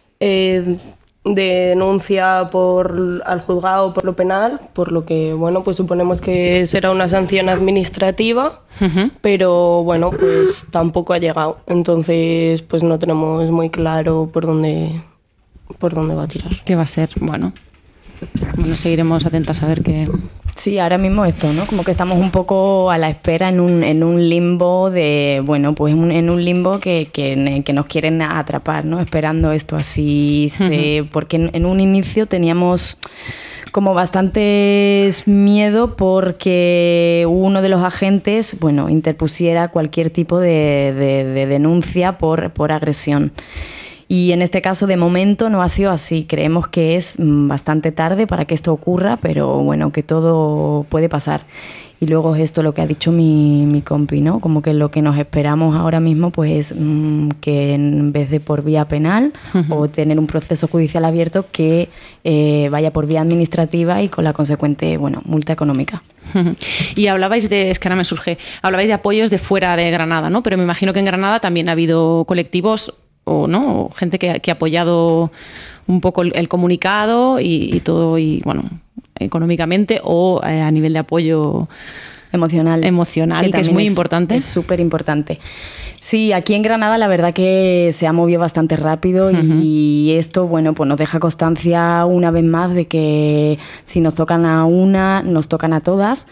denuncia al juzgado por lo penal, por lo que bueno, pues suponemos que será una sanción administrativa, pero bueno, pues tampoco ha llegado, entonces pues no tenemos muy claro por dónde va a tirar. ¿Qué va a ser? Bueno, seguiremos atentas a ver qué... Sí, ahora mismo esto, ¿no? Como que estamos un poco a la espera en un limbo de, bueno, pues en un limbo que nos quieren atrapar, ¿no? Esperando esto así, porque en un inicio teníamos como bastantes miedo porque uno de los agentes, bueno, interpusiera cualquier tipo de denuncia por agresión. Y en este caso, de momento, no ha sido así. Creemos que es bastante tarde para que esto ocurra, pero bueno, que todo puede pasar. Y luego es esto lo que ha dicho mi compi, ¿no? Como que lo que nos esperamos ahora mismo pues que en vez de por vía penal o tener un proceso judicial abierto, que vaya por vía administrativa y con la consecuente, bueno, multa económica. Y hablabais es que ahora me surge, hablabais de apoyos de fuera de Granada, ¿no? Pero me imagino que en Granada también ha habido colectivos o gente que ha apoyado un poco el comunicado y todo, y bueno, económicamente o a nivel de apoyo emocional, que es muy importante. Es súper importante. Sí, aquí en Granada la verdad que se ha movido bastante rápido y esto, bueno, pues nos deja constancia una vez más de que si nos tocan a una, nos tocan a todas.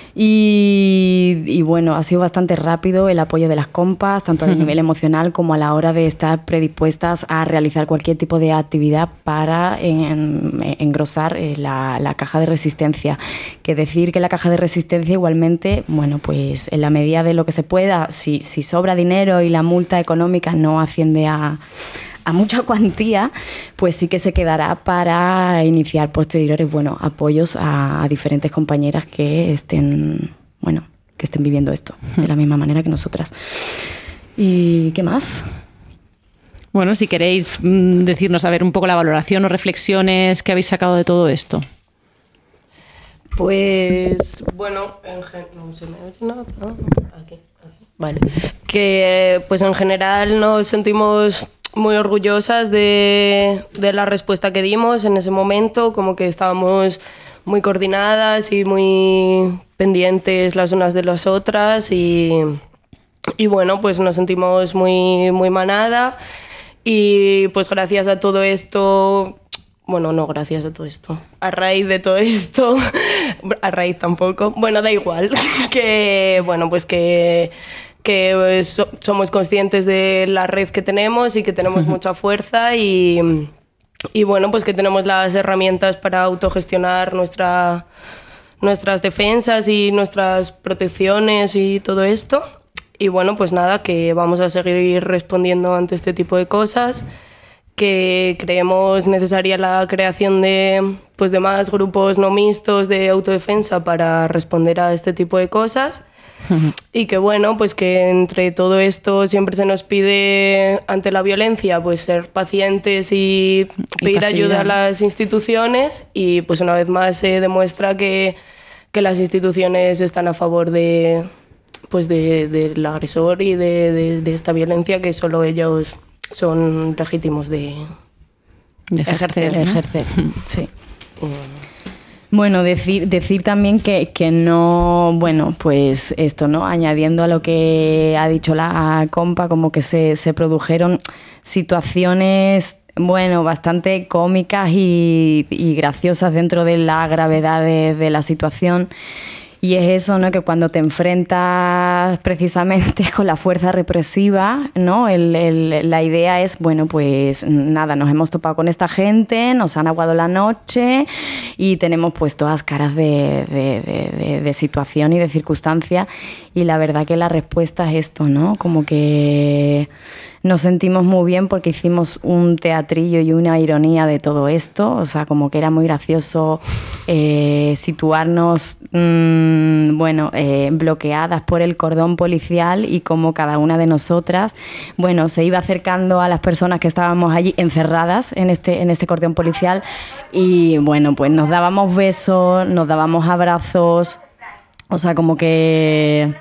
Y bueno, ha sido bastante rápido el apoyo de las compas, tanto a nivel emocional como a la hora de estar predispuestas a realizar cualquier tipo de actividad para engrosar la caja de resistencia. Que decir que la caja de resistencia igualmente, bueno, pues en la medida de lo que se pueda, si sobra dinero y la multa económica no asciende a mucha cuantía, pues sí que se quedará para iniciar posteriores, bueno, apoyos a diferentes compañeras que estén viviendo esto de la misma manera que nosotras. ¿Y qué más? Bueno, si queréis decirnos, a ver, un poco la valoración o reflexiones que habéis sacado de todo esto. Pues, bueno, no se me oye nada. Aquí. Vale. Que, pues en general nos sentimos muy orgullosas de la respuesta que dimos en ese momento, como que estábamos muy coordinadas y muy pendientes las unas de las otras y bueno, pues nos sentimos muy, muy manada y pues gracias a todo esto, bueno, no gracias a todo esto, a raíz de todo esto, a raíz tampoco, bueno, da igual, que bueno, pues que somos conscientes de la red que tenemos y que tenemos mucha fuerza y bueno, pues que tenemos las herramientas para autogestionar nuestras defensas y nuestras protecciones y todo esto. Y bueno, pues nada, que vamos a seguir respondiendo ante este tipo de cosas, que creemos necesaria la creación de más grupos no mixtos de autodefensa para responder a este tipo de cosas. Y que bueno, pues que entre todo esto siempre se nos pide ante la violencia pues ser pacientes y pedir ayuda a las instituciones y pues una vez más se demuestra que las instituciones están a favor del agresor y de esta violencia que solo ellos son legítimos de ejercer. Sí. Bueno, decir también que no, bueno, pues esto, ¿no? Añadiendo a lo que ha dicho la compa, como que se produjeron situaciones, bueno, bastante cómicas y graciosas dentro de la gravedad de la situación. Y es eso, ¿no? Que cuando te enfrentas precisamente con la fuerza represiva, ¿no? La idea es, bueno, pues nada, nos hemos topado con esta gente, nos han aguado la noche y tenemos pues todas caras de situación y de circunstancia. Y la verdad que la respuesta es esto, ¿no? Como que nos sentimos muy bien porque hicimos un teatrillo y una ironía de todo esto. O sea, como que era muy gracioso situarnos, bloqueadas por el cordón policial y como cada una de nosotras, bueno, se iba acercando a las personas que estábamos allí encerradas en este cordón policial y, bueno, pues nos dábamos besos, nos dábamos abrazos. O sea, como que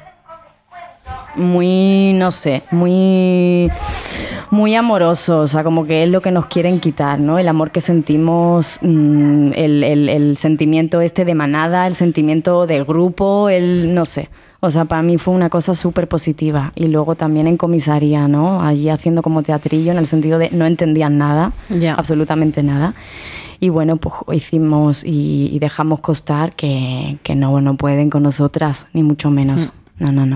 muy, no sé, muy amoroso, o sea, como que es lo que nos quieren quitar, ¿no? El amor que sentimos, el sentimiento de manada, el sentimiento de grupo, no sé. O sea, para mí fue una cosa súper positiva. Y luego también en comisaría, ¿no? Allí haciendo como teatrillo, en el sentido de no entendían nada, absolutamente nada. Y bueno, pues hicimos y dejamos constar que no pueden con nosotras, ni mucho menos. No.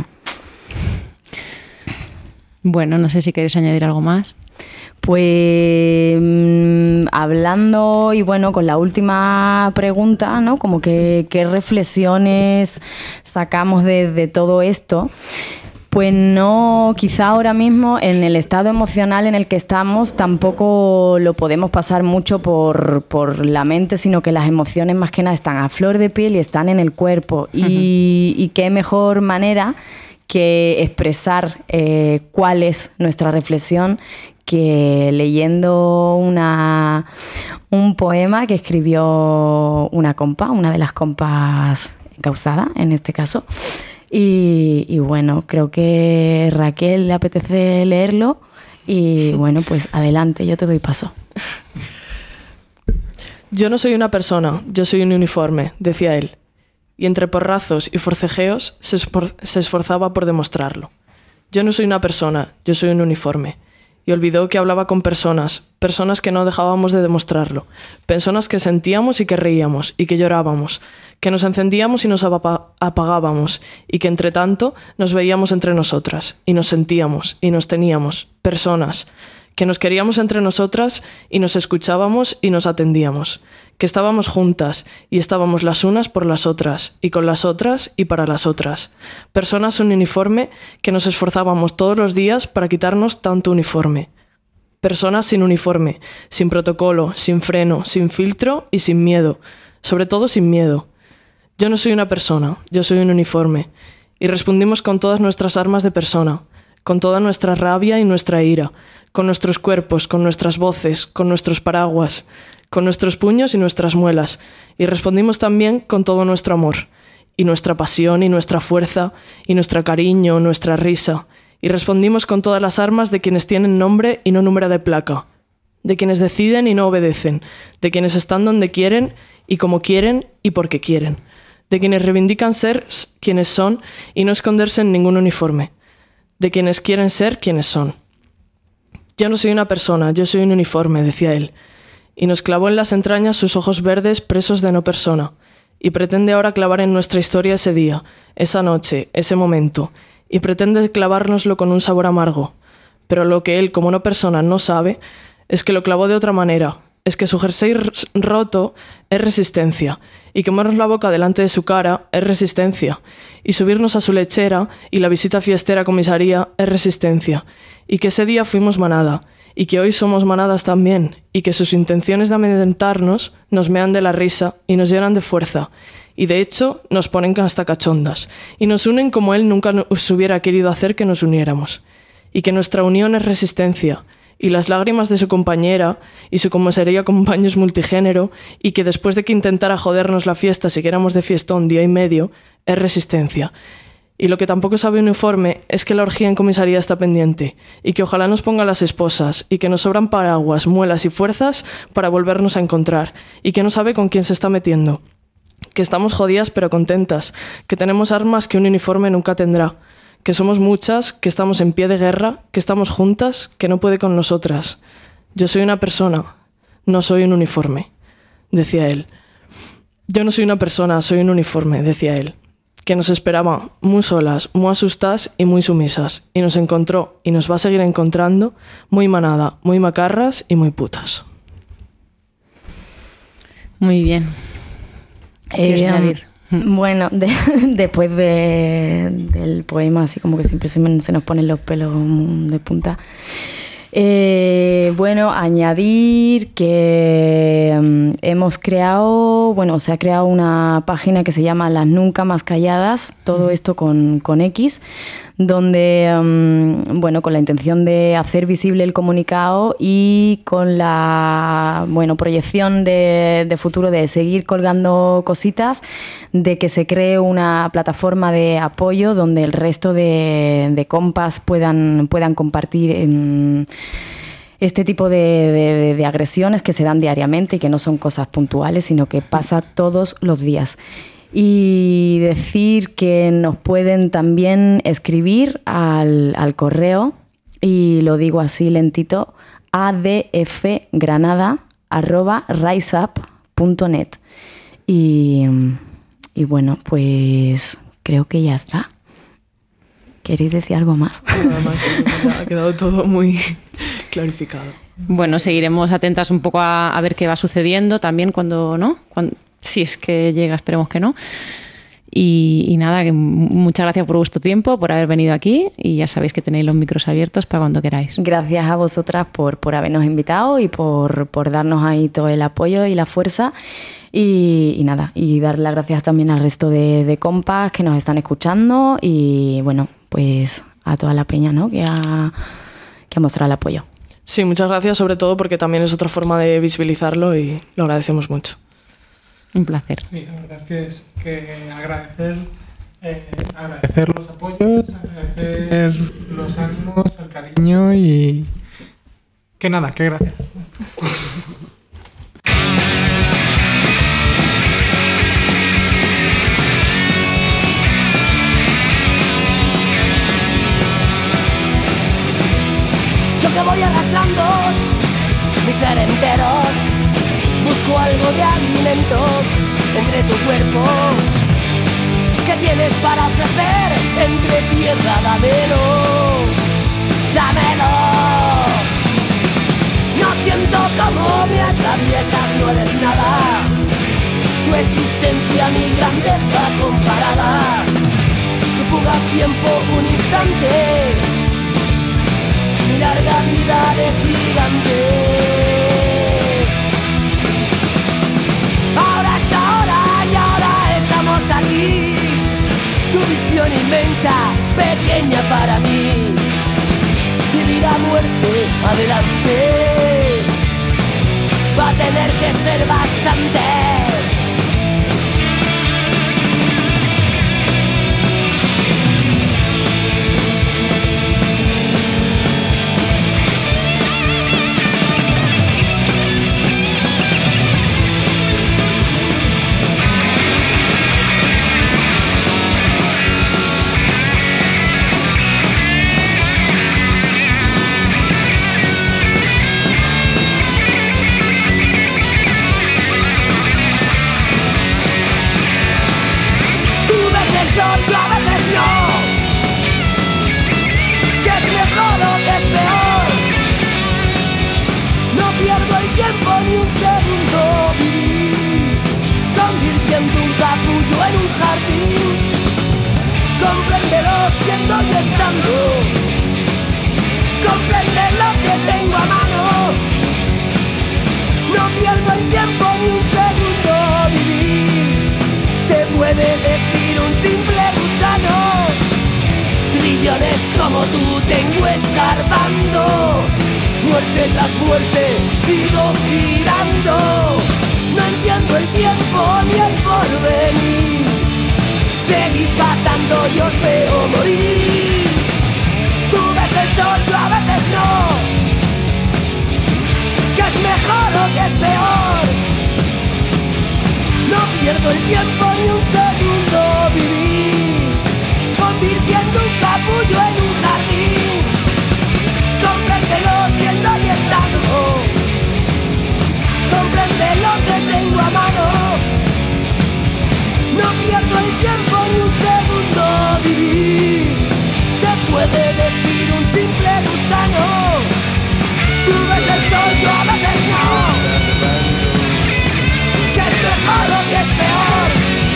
Bueno, no sé si queréis añadir algo más. Pues hablando y bueno, con la última pregunta, ¿no? Como que qué reflexiones sacamos de todo esto. Pues no, quizá ahora mismo en el estado emocional en el que estamos tampoco lo podemos pasar mucho por la mente, sino que las emociones más que nada están a flor de piel y están en el cuerpo. Y qué mejor manera que expresar cuál es nuestra reflexión que leyendo un poema que escribió una de las compas encausada en este caso. Y bueno, creo que Raquel le apetece leerlo y bueno, pues adelante, yo te doy paso. Yo no soy una persona, yo soy un uniforme, decía él, y entre porrazos y forcejeos se esforzaba por demostrarlo. Yo no soy una persona, yo soy un uniforme. Y olvidó que hablaba con personas que no dejábamos de demostrarlo, personas que sentíamos y que reíamos y que llorábamos, que nos encendíamos y nos apagábamos, y que entre tanto nos veíamos entre nosotras, y nos sentíamos y nos teníamos, personas, que nos queríamos entre nosotras y nos escuchábamos y nos atendíamos, que estábamos juntas y estábamos las unas por las otras, y con las otras y para las otras. Personas un uniforme que nos esforzábamos todos los días para quitarnos tanto uniforme. Personas sin uniforme, sin protocolo, sin freno, sin filtro y sin miedo, sobre todo sin miedo. Yo no soy una persona, yo soy un uniforme. Y respondimos con todas nuestras armas de persona, con toda nuestra rabia y nuestra ira, con nuestros cuerpos, con nuestras voces, con nuestros paraguas, con nuestros puños y nuestras muelas. Y respondimos también con todo nuestro amor, y nuestra pasión y nuestra fuerza, y nuestro cariño, nuestra risa. Y respondimos con todas las armas de quienes tienen nombre y no número de placa, de quienes deciden y no obedecen, de quienes están donde quieren y como quieren y porque quieren, de quienes reivindican ser quienes son y no esconderse en ningún uniforme, de quienes quieren ser quienes son. Yo no soy una persona, yo soy un uniforme, decía él, y nos clavó en las entrañas sus ojos verdes presos de no persona, y pretende ahora clavar en nuestra historia ese día, esa noche, ese momento, y pretende clavárnoslo con un sabor amargo, pero lo que él como no persona no sabe es que lo clavó de otra manera, es que su jersey roto es resistencia, y quemarnos la boca delante de su cara es resistencia, y subirnos a su lechera y la visita fiestera a comisaría es resistencia, y que ese día fuimos manada, y que hoy somos manadas también, y que sus intenciones de amedrentarnos nos mean de la risa y nos llenan de fuerza, y de hecho nos ponen hasta cachondas, y nos unen como él nunca nos hubiera querido hacer que nos uniéramos, y que nuestra unión es resistencia, y las lágrimas de su compañera y su comisaría con baños multigénero, y que después de que intentara jodernos la fiesta si queramos de fiestón día y medio, es resistencia. Y lo que tampoco sabe uniforme es que la orgía en comisaría está pendiente, y que ojalá nos ponga las esposas, y que nos sobran paraguas, muelas y fuerzas para volvernos a encontrar, y que no sabe con quién se está metiendo. Que estamos jodidas pero contentas, que tenemos armas que un uniforme nunca tendrá, que somos muchas, que estamos en pie de guerra, que estamos juntas, que no puede con nosotras. Yo soy una persona, no soy un uniforme, decía él. Yo no soy una persona, soy un uniforme, decía él, que nos esperaba muy solas, muy asustadas y muy sumisas, y nos encontró y nos va a seguir encontrando muy manada, muy macarras y muy putas. Muy bien. Bueno, después del poema, así como que siempre se nos ponen los pelos de punta. Bueno, añadir que hemos creado, se ha creado una página que se llama Las Nunca Más Calladas, todo esto con X, donde, con la intención de hacer visible el comunicado y con la, proyección de futuro de seguir colgando cositas, de que se cree una plataforma de apoyo donde el resto de compas puedan compartir este tipo de agresiones que se dan diariamente y que no son cosas puntuales, sino que pasa todos los días. Y decir que nos pueden también escribir al correo, y lo digo así lentito, adfgranada@riseup.net. Y bueno, pues creo que ya está. ¿Queréis decir algo más? Nada más, ha quedado todo muy clarificado. Bueno, seguiremos atentas un poco a ver qué va sucediendo también cuando, si es que llega, esperemos que no. Y nada, que muchas gracias por vuestro tiempo, por haber venido aquí y ya sabéis que tenéis los micros abiertos para cuando queráis. Gracias a vosotras por habernos invitado y por darnos ahí todo el apoyo y la fuerza. Y nada, y dar las gracias también al resto de compas que nos están escuchando y bueno, pues a toda la peña, ¿no?, que ha mostrado el apoyo. Sí, muchas gracias, sobre todo porque también es otra forma de visibilizarlo y lo agradecemos mucho. Un placer. Sí, la verdad es que agradecer los apoyos, agradecer los ánimos, el cariño y que nada, que gracias. Yo que voy arrastrando mi ser entero, busco algo de alimento entre tu cuerpo. ¿Qué tienes para ofrecer entre tierra? Dámelo, dámelo. No siento cómo me atraviesas, no eres nada. Tu existencia, mi grandeza comparada. Tu fugaz tiempo, un instante. Mi larga vida de gigante. Ahora es ahora y ahora estamos aquí. Tu visión inmensa, pequeña para mí. Vivir a muerte, adelante. Va a tener que ser bastante. Yo a veces no. Que es mejor o que es peor. No pierdo el tiempo ni un segundo. Vivir convirtiendo un capullo en un jardín. Compréndelo siendo y estando. Comprende lo que tengo a mano. No pierdo el tiempo ni un segundo. Vivir te puede decir un simple gusano. Trillones como tú tengo escarbando. Muerte tras muerte sigo girando. No entiendo el tiempo ni el porvenir. Seguís pasando y os veo morir. Tú ves el sol, yo a veces no. Que es mejor o que es peor. No pierdo el tiempo ni un segundo. Vivir convirtiendo un capullo en un jardín. Compréndelo siendo y estando. Comprende lo que tengo a mano. No pierdo el tiempo ni un segundo. Vivir te puede decir un simple gusano. Tú ves el sol, yo a veces no. Que es mejor o que es peor.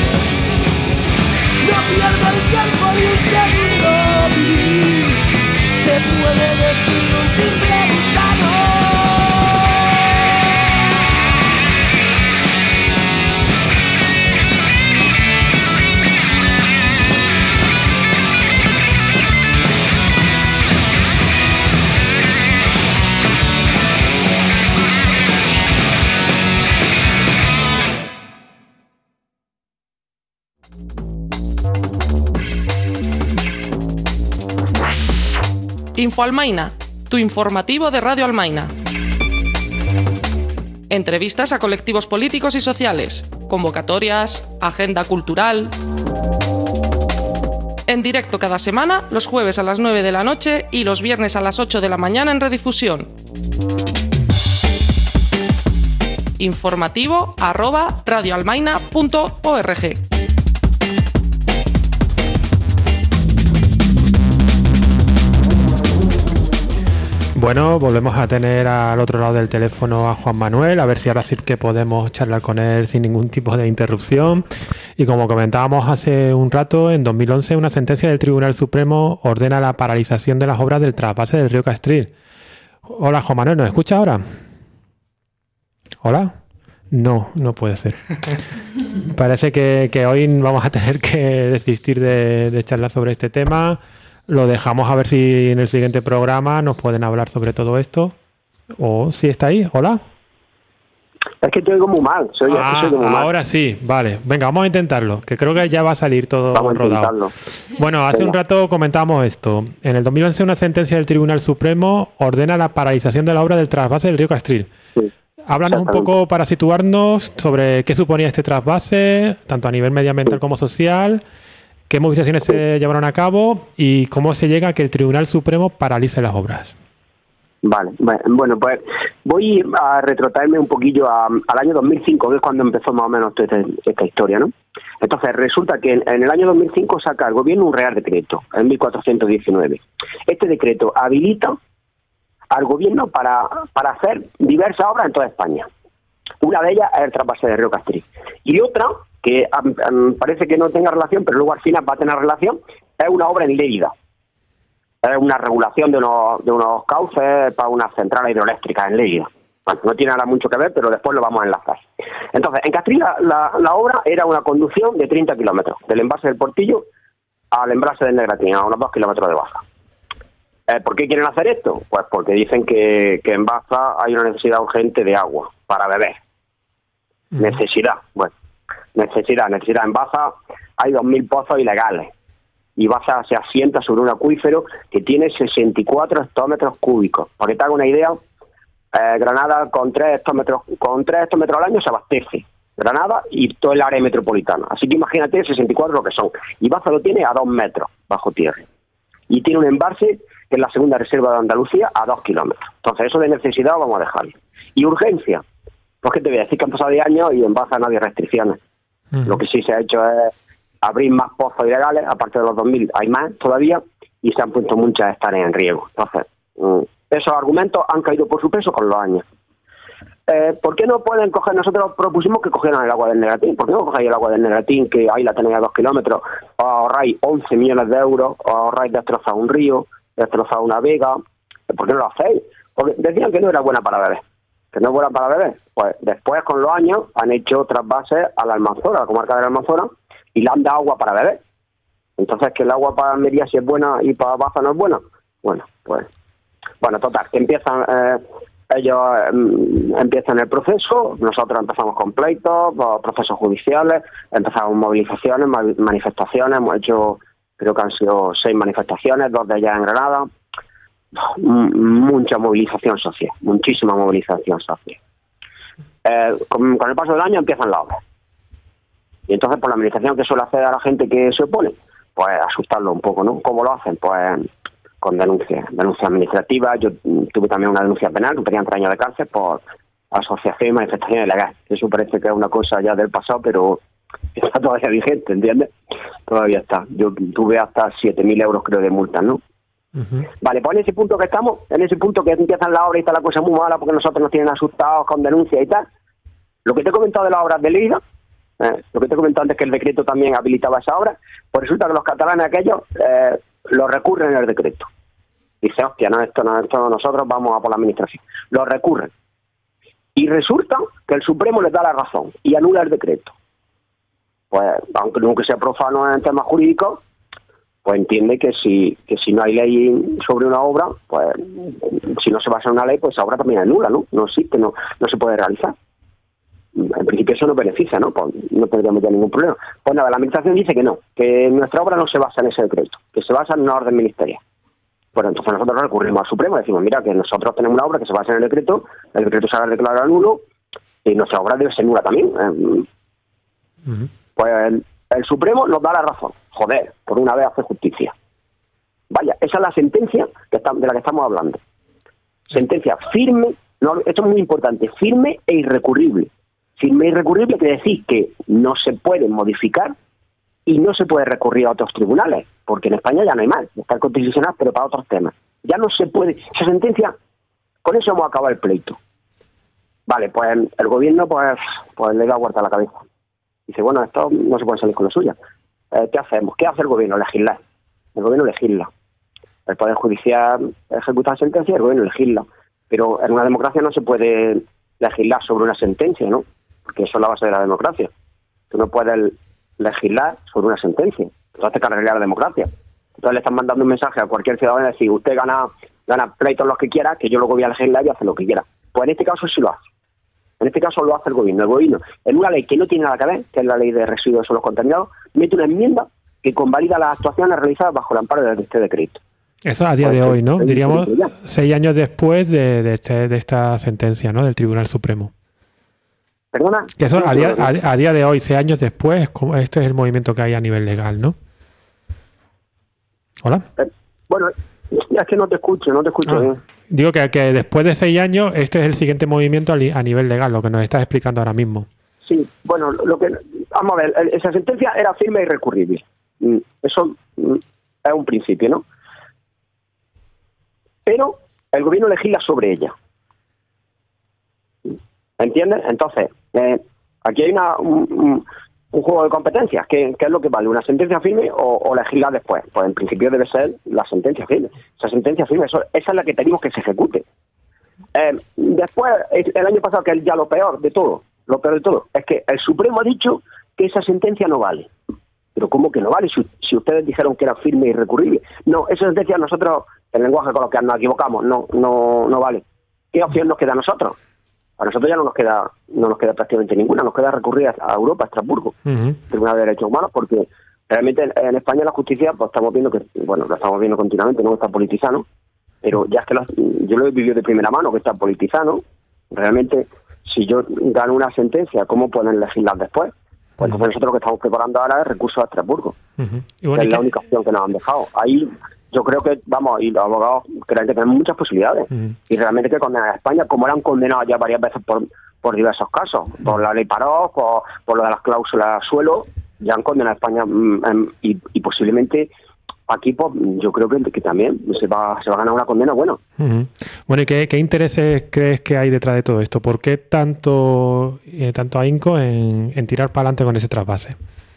No pierdo el tiempo ni un segundo. Vivir te puede decir un simple gusano. Info Almaina, tu informativo de Radio Almaina. Entrevistas a colectivos políticos y sociales, convocatorias, agenda cultural. En directo cada semana, los jueves a las 9 de la noche y los viernes a las 8 de la mañana en redifusión. informativo@radioalmaina.org. Bueno, volvemos a tener al otro lado del teléfono a Juan Manuel, a ver si ahora sí que podemos charlar con él sin ningún tipo de interrupción. Y como comentábamos hace un rato, en 2011 una sentencia del Tribunal Supremo ordena la paralización de las obras del trasvase del río Castril. Hola, Juan Manuel, ¿nos escucha ahora? ¿Hola? No puede ser. Parece que hoy vamos a tener que desistir de charlar sobre este tema. Lo dejamos a ver si en el siguiente programa nos pueden hablar sobre todo esto. O si está ahí, hola. Es que te oigo muy mal. Soy muy mal. Ahora sí, vale. Venga, vamos a intentarlo, que creo que ya va a salir todo vamos rodado. a intentarlo. Bueno, hace un rato comentamos esto. En el 2011 una sentencia del Tribunal Supremo ordena la paralización de la obra del trasvase del río Castril. Sí. Háblanos un poco para situarnos sobre qué suponía este trasvase, tanto a nivel medioambiental como social, qué movilizaciones se llevaron a cabo y cómo se llega a que el Tribunal Supremo paralice las obras. Vale, bueno, pues voy a retrotraerme un poquillo al año 2005, que es cuando empezó más o menos esta historia, ¿no? Entonces, resulta que en el año 2005 saca el gobierno un Real Decreto, en 1419. Este decreto habilita al gobierno para hacer diversas obras en toda España. Una de ellas es el trasvase del río Castril. Y otra, que parece que no tenga relación, pero luego al final va a tener relación, es una obra en Lérida. Es una regulación de unos cauces para unas centrales hidroeléctricas en Lérida. Bueno, no tiene nada mucho que ver, pero después lo vamos a enlazar. Entonces, en Castril la obra era una conducción de 30 kilómetros, del embalse del Portillo al embalse del Negratín, a unos 2 kilómetros de Baza. ¿Por qué quieren hacer esto? Pues porque dicen que en Baza hay una necesidad urgente de agua para beber. Necesidad. En Baza hay 2.000 pozos ilegales. Y Baza se asienta sobre un acuífero que tiene 64 hectómetros cúbicos. Para que te haga una idea, Granada con 3 hectómetros al año se abastece. Granada y todo el área metropolitana. Así que imagínate 64 lo que son. Y Baza lo tiene a 2 metros bajo tierra. Y tiene un embalse que es la segunda reserva de Andalucía a 2 kilómetros. Entonces eso de necesidad vamos a dejarlo. Y urgencia, pues que te voy a decir que han pasado 10 años y en Baza no hay restricciones. Lo que sí se ha hecho es abrir más pozos ilegales, aparte de los 2.000 hay más todavía, y se han puesto muchas hectáreas en riego. Entonces, esos argumentos han caído por su peso con los años. ¿Por qué no pueden coger? Nosotros propusimos que cogieran el agua del Negratín. ¿Por qué no cogéis el agua del Negratín, que ahí la tenéis a 2 kilómetros? Os ahorráis 11 millones de euros, os ahorráis destrozar un río, destrozar una vega. ¿Por qué no lo hacéis? Porque decían que no era buena para beber. ¿Que no es buena para beber? Pues después, con los años, han hecho trasvases a la Almanzora, a la comarca de la Almanzora, y le han dado agua para beber. Entonces, que el agua para Almería sí es buena y para Baza no es buena. Bueno, total, que empiezan... ellos empiezan el proceso, nosotros empezamos con pleitos, procesos judiciales, empezamos movilizaciones, manifestaciones, hemos hecho, creo que han sido 6 manifestaciones, 2 de ellas en Granada, mucha movilización social, muchísima movilización social. Con el paso del año empiezan las obras. Y entonces, por la administración que suele hacer a la gente que se opone, pues asustarlo un poco, ¿no? ¿Cómo lo hacen? Pues con denuncia administrativa. Yo tuve también una denuncia penal, que tenía 3 años de cárcel por asociación y manifestación ilegal. Eso parece que es una cosa ya del pasado, pero está todavía vigente, ¿entiendes? Todavía está. Yo tuve hasta 7.000 euros, creo, de multas, ¿no? Vale, pues en ese punto que estamos, en ese punto que empiezan las obras y está la cosa muy mala porque nosotros nos tienen asustados con denuncias y tal, lo que te he comentado de las obras de Lérida, lo que te he comentado antes que el decreto también habilitaba esa obra, pues resulta que los catalanes aquellos lo recurren en el decreto. Dice, hostia, esto nosotros vamos a por la administración. Lo recurren. Y resulta que el Supremo les da la razón y anula el decreto. Pues, aunque sea profano en temas jurídicos, pues entiende que si no hay ley sobre una obra, pues si no se basa en una ley, pues esa obra también es nula, ¿no? No existe, no se puede realizar. En principio eso nos beneficia, ¿no? Pues no tendríamos ya ningún problema. Pues nada, la administración dice que no, que nuestra obra no se basa en ese decreto, que se basa en una orden ministerial. Pues entonces nosotros recurrimos al Supremo y decimos, mira, que nosotros tenemos una obra que se basa en el decreto se ha declarado nulo y nuestra obra debe ser nula también. Pues el Supremo nos da la razón. Joder, por una vez hace justicia. Vaya, esa es la sentencia de la que estamos hablando. Sentencia firme, no, esto es muy importante, firme e irrecurrible. Firme e irrecurrible quiere decir que no se puede modificar y no se puede recurrir a otros tribunales, porque en España ya no hay más, está el constitucional, pero para otros temas. Ya no se puede, esa sentencia Con eso hemos acabado el pleito. Vale, pues el gobierno pues le da vuelta a la cabeza. Dice, bueno, esto no se puede salir con la suya. ¿Qué hacemos? ¿Qué hace el gobierno? Legislar. El gobierno legisla. El Poder Judicial ejecuta sentencia y el gobierno legisla. Pero en una democracia no se puede legislar sobre una sentencia, ¿no? Porque eso es la base de la democracia. Tú no puedes legislar sobre una sentencia. Entonces te cargaría la democracia. Entonces le están mandando un mensaje a cualquier ciudadano y decir, usted gana pleitos los que quiera, que yo luego voy a legislar y hacer lo que quiera. Pues en este caso sí lo hace. En este caso lo hace el gobierno. El gobierno, en una ley que no tiene nada que ver, que es la ley de residuos sólidos contaminados, mete una enmienda que convalida las actuaciones realizadas bajo el amparo de este decreto. Eso a día de hoy, ¿no? Diríamos 6 años después de esta sentencia, ¿no? Del Tribunal Supremo. ¿Perdona? Que eso a día de hoy, 6 años después, este es el movimiento que hay a nivel legal, ¿no? ¿Hola? Bueno, es que no te escucho bien. Digo que después de 6 años, este es el siguiente movimiento a nivel legal, lo que nos estás explicando ahora mismo. Sí, bueno, vamos a ver, esa sentencia era firme e irrecurrible. Eso es un principio, ¿no? Pero el gobierno legisla sobre ella. ¿Entiendes? Entonces, aquí hay un juego de competencias. ¿Qué es lo que vale? ¿Una sentencia firme o legislar después? Pues en principio debe ser la sentencia firme. Esa sentencia firme, esa es la que pedimos que se ejecute. Después, el año pasado, que es ya lo peor de todo, es que el Supremo ha dicho que esa sentencia no vale. Pero ¿cómo que no vale? Si ustedes dijeron que era firme e irrecurrible. No, esa sentencia nosotros, en lenguaje coloquial, nos equivocamos, no vale. ¿Qué opción nos queda a nosotros? A nosotros ya no nos queda prácticamente ninguna, nos queda recurrir a Europa, a Estrasburgo, Tribunal de Derechos Humanos, porque realmente en España la justicia, pues estamos viendo que, bueno, lo estamos viendo continuamente, no está politizado, pero ya es que yo lo he vivido de primera mano, que está politizado. Realmente, si yo gano una sentencia, ¿cómo pueden legislar después? Pues entonces nosotros lo que estamos preparando ahora es recursos a Estrasburgo. Es la única opción que nos han dejado. Ahí yo creo que, y los abogados creen que tenemos muchas posibilidades. Y realmente que condenar a España, como la han condenado ya varias veces por diversos casos, por la ley Paró, por lo de las cláusulas suelo, ya han condenado a España y posiblemente aquí pues, yo creo que también se va a ganar una condena buena. Bueno, ¿y qué intereses crees que hay detrás de todo esto? ¿Por qué tanto ahínco en tirar para adelante con ese trasvase?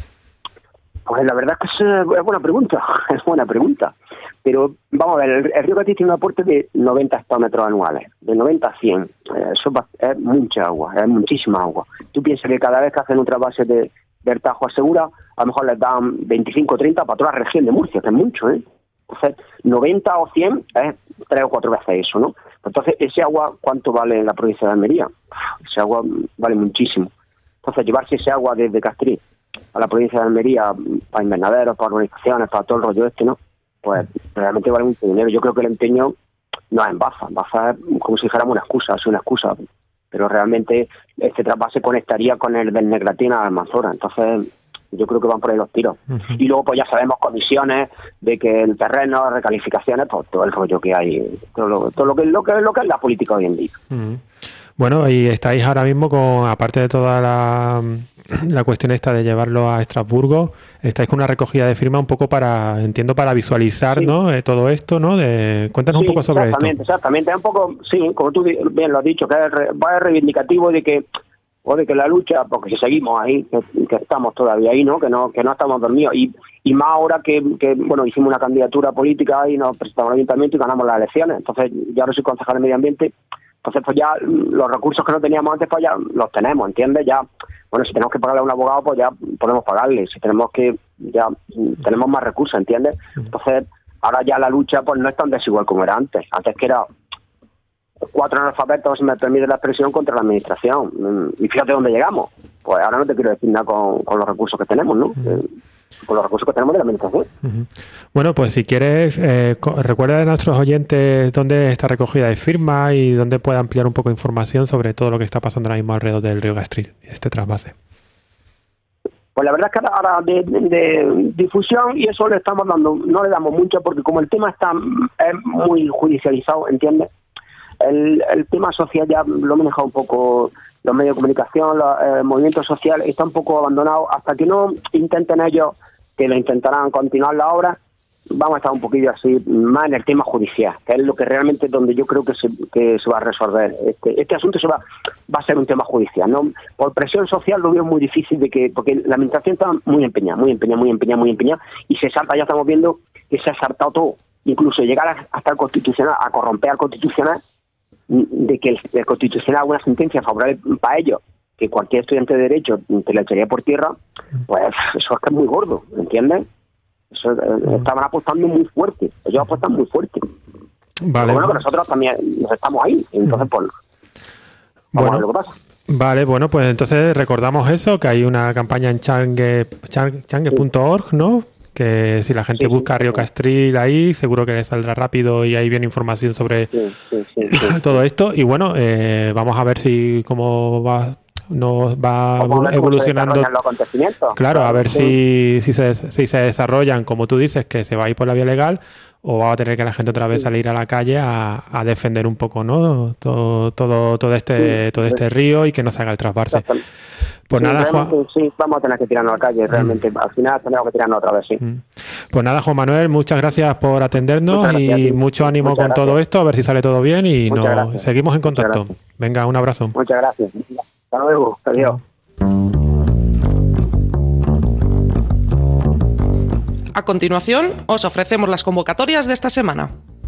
Pues la verdad es que es buena pregunta. Pero vamos a ver, el río Castil tiene un aporte de 90 hectómetros anuales, de 90 a 100. Eso es mucha agua, es muchísima agua. Tú piensas que cada vez que hacen un trasvase del Tajo a Segura, a lo mejor les dan 25 o 30 para toda la región de Murcia, que es mucho, ¿eh? Entonces, 90 o 100 es 3 o 4 veces eso, ¿no? Entonces, ese agua, ¿cuánto vale en la provincia de Almería? Ese agua vale muchísimo. Entonces, llevarse ese agua desde Castriz a la provincia de Almería, para invernaderos, para urbanizaciones, para todo el rollo ¿no? Pues realmente vale mucho dinero. Yo creo que el empeño no es en Baza. Baza es como si dijéramos una excusa, pero realmente este trasvase conectaría con el del Negratina a Almanzora. Entonces, yo creo que van por ahí los tiros. Y luego, pues ya sabemos comisiones de que el terreno, recalificaciones, pues todo el rollo que hay, todo lo que es la política hoy en día. Bueno, y estáis ahora mismo con, aparte de toda la cuestión esta de llevarlo a Estrasburgo, estáis con una recogida de firma un poco para visualizar, sí, ¿no? Todo esto, ¿no? Cuéntanos un poco sobre esto. Exactamente, es un poco, sí, como tú bien lo has dicho, que es reivindicativo de que la lucha, porque si seguimos ahí, que estamos todavía ahí, ¿no? Que no estamos dormidos, y más ahora que bueno, hicimos una candidatura política y nos presentamos al ayuntamiento y ganamos las elecciones. Entonces, yo ahora soy concejal de Medio Ambiente. Entonces, pues ya los recursos que no teníamos antes, pues ya los tenemos, ¿entiendes? Ya, bueno, si tenemos que pagarle a un abogado, pues ya podemos pagarle. Si tenemos ya tenemos más recursos, ¿entiendes? Entonces, ahora ya la lucha, pues no es tan desigual como era antes. Antes que era 4 analfabetos, si me permite la expresión, contra la administración. Y fíjate dónde llegamos. Pues ahora no te quiero decir nada con los recursos que tenemos, ¿no? Con los recursos que tenemos de la administración. Bueno, pues si quieres, recuerda a nuestros oyentes dónde está recogida de firma y dónde puede ampliar un poco de información sobre todo lo que está pasando ahora mismo alrededor del río Castril y este trasvase. Pues la verdad es que ahora de difusión y eso le estamos dando, no le damos mucho porque como el tema es muy judicializado, ¿entiendes? El tema social ya lo hemos dejado un poco, los medios de comunicación, el movimiento social está un poco abandonado hasta que no intenten ellos, que lo intentarán continuar la obra, vamos a estar un poquillo así más en el tema judicial, que es lo que realmente donde yo creo que se va a resolver. Este asunto va a ser un tema judicial, ¿no? Por presión social lo veo muy difícil porque la administración está muy empeñada, y se salta, ya estamos viendo que se ha saltado todo, incluso llegar hasta el Constitucional, a corromper al Constitucional, de que el Constitucional haga una sentencia favorable para ellos, que cualquier estudiante de Derecho te la echaría por tierra, pues eso es que es muy gordo, ¿entiendes? Eso, estaban apostando muy fuerte, ellos apuestan muy fuerte. Vale. Pero bueno, que nosotros también nos estamos ahí, entonces pues vamos a ver lo que pasa. Vale, bueno, pues entonces recordamos eso, que hay una campaña en changue.org, ¿no? Que si la gente busca Río Castril ahí, seguro que le saldrá rápido y ahí viene información sobre todo esto. Y bueno, vamos a ver cómo nos va evolucionando. Claro, a ver si se desarrollan, como tú dices, que se va a ir por la vía legal, o va a tener que la gente otra vez salir a la calle a defender un poco, ¿no? Todo este río y que no se haga el trasvase. Pues nada, Juan. Sí, vamos a tener que tirarnos a la calle, realmente. Al final tenemos que tirarnos otra vez, sí. Pues nada, Juan Manuel, muchas gracias por atendernos y mucho ánimo con todo esto, a ver si sale todo bien y nos seguimos en contacto. Venga, un abrazo. Muchas gracias. Hasta luego. Adiós. A continuación, os ofrecemos las convocatorias de esta semana.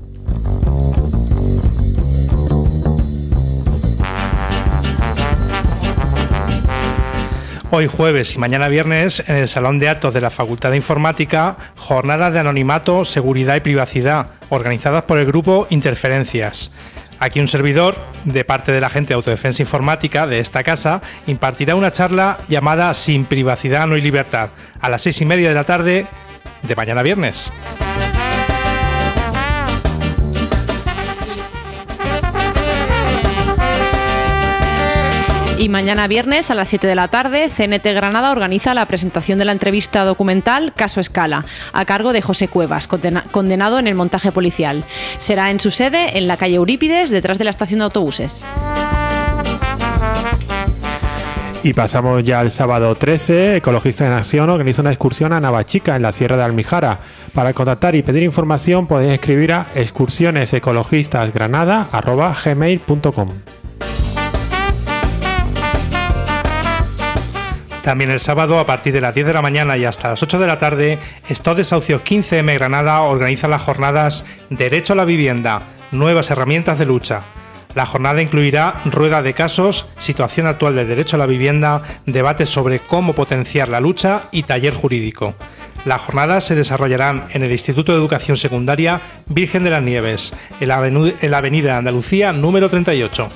Hoy jueves y mañana viernes, en el Salón de Actos de la Facultad de Informática, jornadas de anonimato, seguridad y privacidad, organizadas por el grupo Interferencias. Aquí un servidor, de parte de la gente de Autodefensa Informática de esta casa, impartirá una charla llamada Sin privacidad no hay libertad, a las 6:30 de la tarde de mañana viernes. Y mañana viernes a las 7 de la tarde, CNT Granada organiza la presentación de la entrevista documental Caso Escala, a cargo de José Cuevas, condenado en el montaje policial. Será en su sede, en la calle Eurípides, detrás de la estación de autobuses. Y pasamos ya al sábado 13, Ecologistas en Acción organiza una excursión a Navachica, en la Sierra de Almijara. Para contactar y pedir información podéis escribir a excursionesecologistasgranada@gmail.com. También el sábado, a partir de las 10 de la mañana y hasta las 8 de la tarde, Stop Desahucios 15M Granada organiza las jornadas Derecho a la Vivienda, Nuevas Herramientas de Lucha. La jornada incluirá rueda de casos, situación actual del derecho a la vivienda, debates sobre cómo potenciar la lucha y taller jurídico. Las jornadas se desarrollarán en el Instituto de Educación Secundaria Virgen de las Nieves, en la Avenida Andalucía número 38.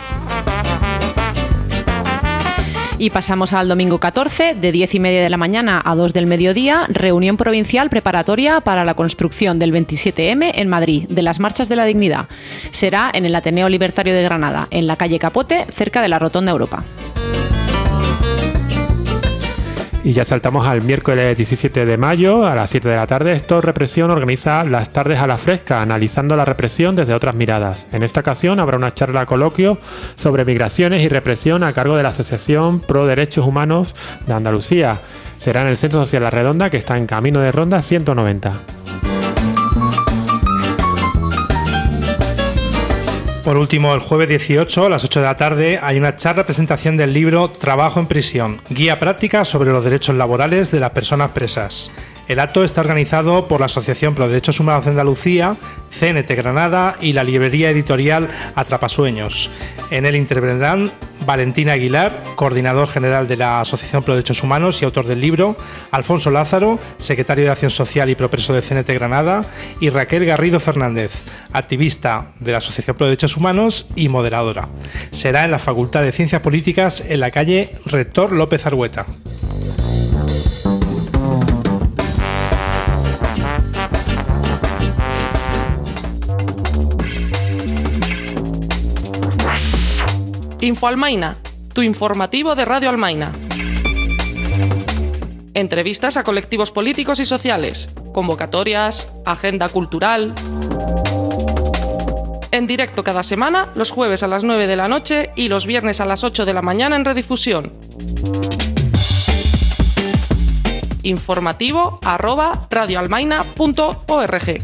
Y pasamos al domingo 14, de 10:30 de la mañana a 2 del mediodía, reunión provincial preparatoria para la construcción del 27M en Madrid, de las Marchas de la Dignidad. Será en el Ateneo Libertario de Granada, en la calle Capote, cerca de la Rotonda Europa. Y ya saltamos al miércoles 17 de mayo a las 7 de la tarde. Stop Represión organiza las tardes a la fresca, analizando la represión desde otras miradas. En esta ocasión habrá una charla coloquio sobre migraciones y represión a cargo de la Asociación Pro Derechos Humanos de Andalucía. Será en el Centro Social La Redonda, que está en Camino de Ronda 190. Por último, el jueves 18 a las 8 de la tarde hay una charla presentación del libro Trabajo en prisión, guía práctica sobre los derechos laborales de las personas presas. El acto está organizado por la Asociación Pro Derechos Humanos de Andalucía, CNT Granada y la librería editorial Atrapasueños. En él intervendrán Valentina Aguilar, coordinador general de la Asociación Pro Derechos Humanos y autor del libro, Alfonso Lázaro, secretario de Acción Social y propreso de CNT Granada, y Raquel Garrido Fernández, activista de la Asociación Pro Derechos Humanos y moderadora. Será en la Facultad de Ciencias Políticas, en la calle Rector López Argueta. Info Almaina, tu informativo de Radio Almaina. Entrevistas a colectivos políticos y sociales, convocatorias, agenda cultural. En directo cada semana, los jueves a las 9 de la noche y los viernes a las 8 de la mañana en redifusión. informativo@radioalmaina.org.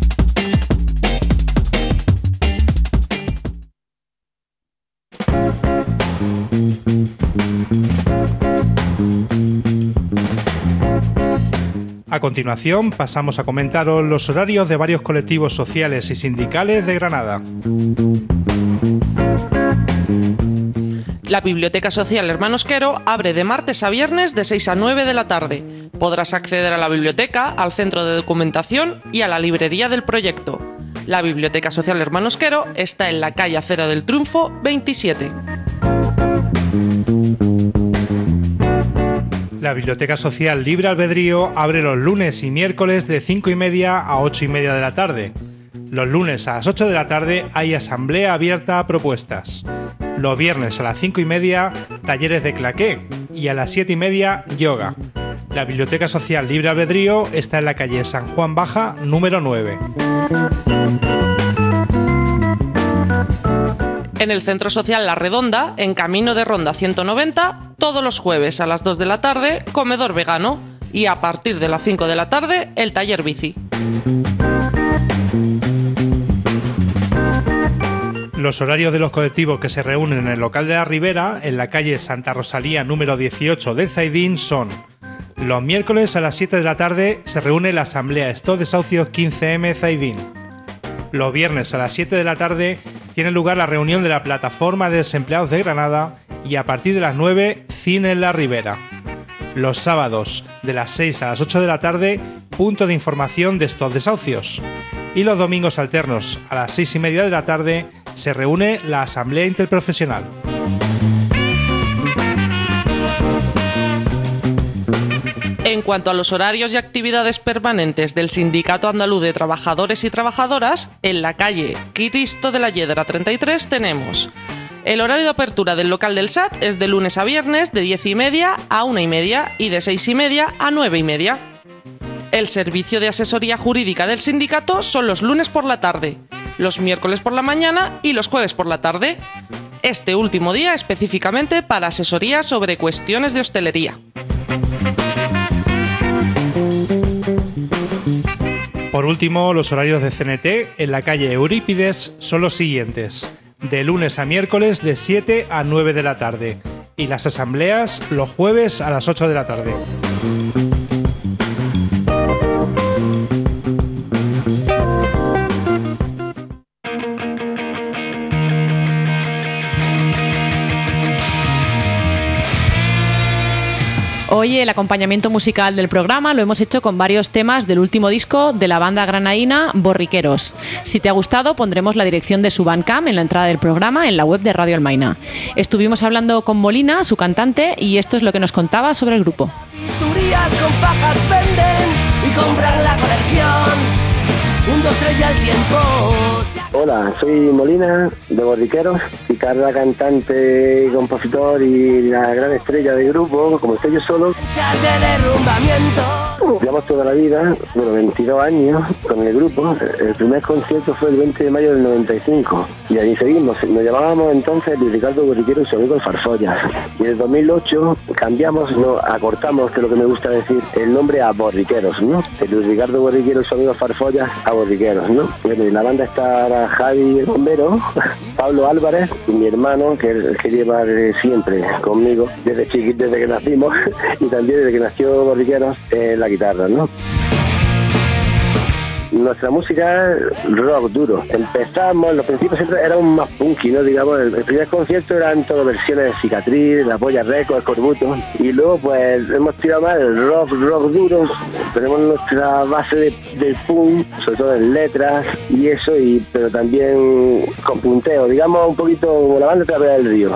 A continuación, pasamos a comentaros los horarios de varios colectivos sociales y sindicales de Granada. La Biblioteca Social Hermanos Quero abre de martes a viernes de 6 a 9 de la tarde. Podrás acceder a la biblioteca, al centro de documentación y a la librería del proyecto. La Biblioteca Social Hermanos Quero está en la calle Acera del Triunfo 27. La Biblioteca Social Libre Albedrío abre los lunes y miércoles de 5:30 a 8:30 de la tarde. Los lunes a las 8 de la tarde hay asamblea abierta a propuestas. Los viernes a las 5:30 talleres de claqué y a las 7:30 yoga. La Biblioteca Social Libre Albedrío está en la calle San Juan Baja, número 9. En el Centro Social La Redonda, en Camino de Ronda 190, todos los jueves a las 2 de la tarde, comedor vegano. Y a partir de las 5 de la tarde, el taller bici. Los horarios de los colectivos que se reúnen en el local de la Ribera, en la calle Santa Rosalía número 18 de Zaidín, son: los miércoles a las 7 de la tarde se reúne la Asamblea Stop Desahucios 15M Zaidín. Los viernes a las 7 de la tarde tiene lugar la reunión de la Plataforma de Desempleados de Granada y a partir de las 9, cine en la Ribera. Los sábados de las 6 a las 8 de la tarde, punto de información de Stop Desahucios. Y los domingos alternos a las 6:30 de la tarde se reúne la Asamblea Interprofesional. En cuanto a los horarios y actividades permanentes del Sindicato Andaluz de Trabajadores y Trabajadoras, en la calle Cristo de la Hiedra 33 tenemos: el horario de apertura del local del SAT es de lunes a viernes de 10:30 a 1:30 y de 6:30 a 9:30. El servicio de asesoría jurídica del sindicato son los lunes por la tarde, los miércoles por la mañana y los jueves por la tarde. Este último día específicamente para asesoría sobre cuestiones de hostelería. Por último, los horarios de CNT en la calle Eurípides son los siguientes: de lunes a miércoles de 7 a 9 de la tarde y las asambleas los jueves a las 8 de la tarde. Hoy el acompañamiento musical del programa lo hemos hecho con varios temas del último disco de la banda granaína Borriqueros. Si te ha gustado, pondremos la dirección de su Bandcamp en la entrada del programa en la web de Radio Almaina. Estuvimos hablando con Molina, su cantante, y esto es lo que nos contaba sobre el grupo. Turías con pajas venden y compran la colección. 1, 2, 3 y al tiempo. Hola, soy Molina, de Borriqueros, guitarra, cantante, compositor y la gran estrella del grupo, como estoy yo solo. Llevamos toda la vida, 22 años con el grupo. El primer concierto fue el 20 de mayo del 95 y allí seguimos. Nos llamábamos entonces Luis Ricardo Borriquero y su amigo el Farfollas. Y en el 2008 cambiamos, acortamos, que es lo que me gusta decir, el nombre a Borriqueros, ¿no? De Luis Ricardo Borriquero y su amigo Farfollas a Borriqueros, ¿no? Bueno, y la banda está Javi el bombero, Pablo Álvarez y mi hermano, que es el que lleva siempre conmigo desde chiquito, desde que nacimos, y también desde que nació Borriqueros, la guitarra, ¿no? Nuestra música rock duro. Empezamos, los principios siempre éramos más punky, ¿no? Digamos, el primer concierto eran todo versiones de Cicatriz, La Polla Records, Escorbuto, y luego pues hemos tirado más el rock duro. Tenemos nuestra base del punk, sobre todo en letras y eso, pero también con punteo, digamos un poquito como la banda Través del Río.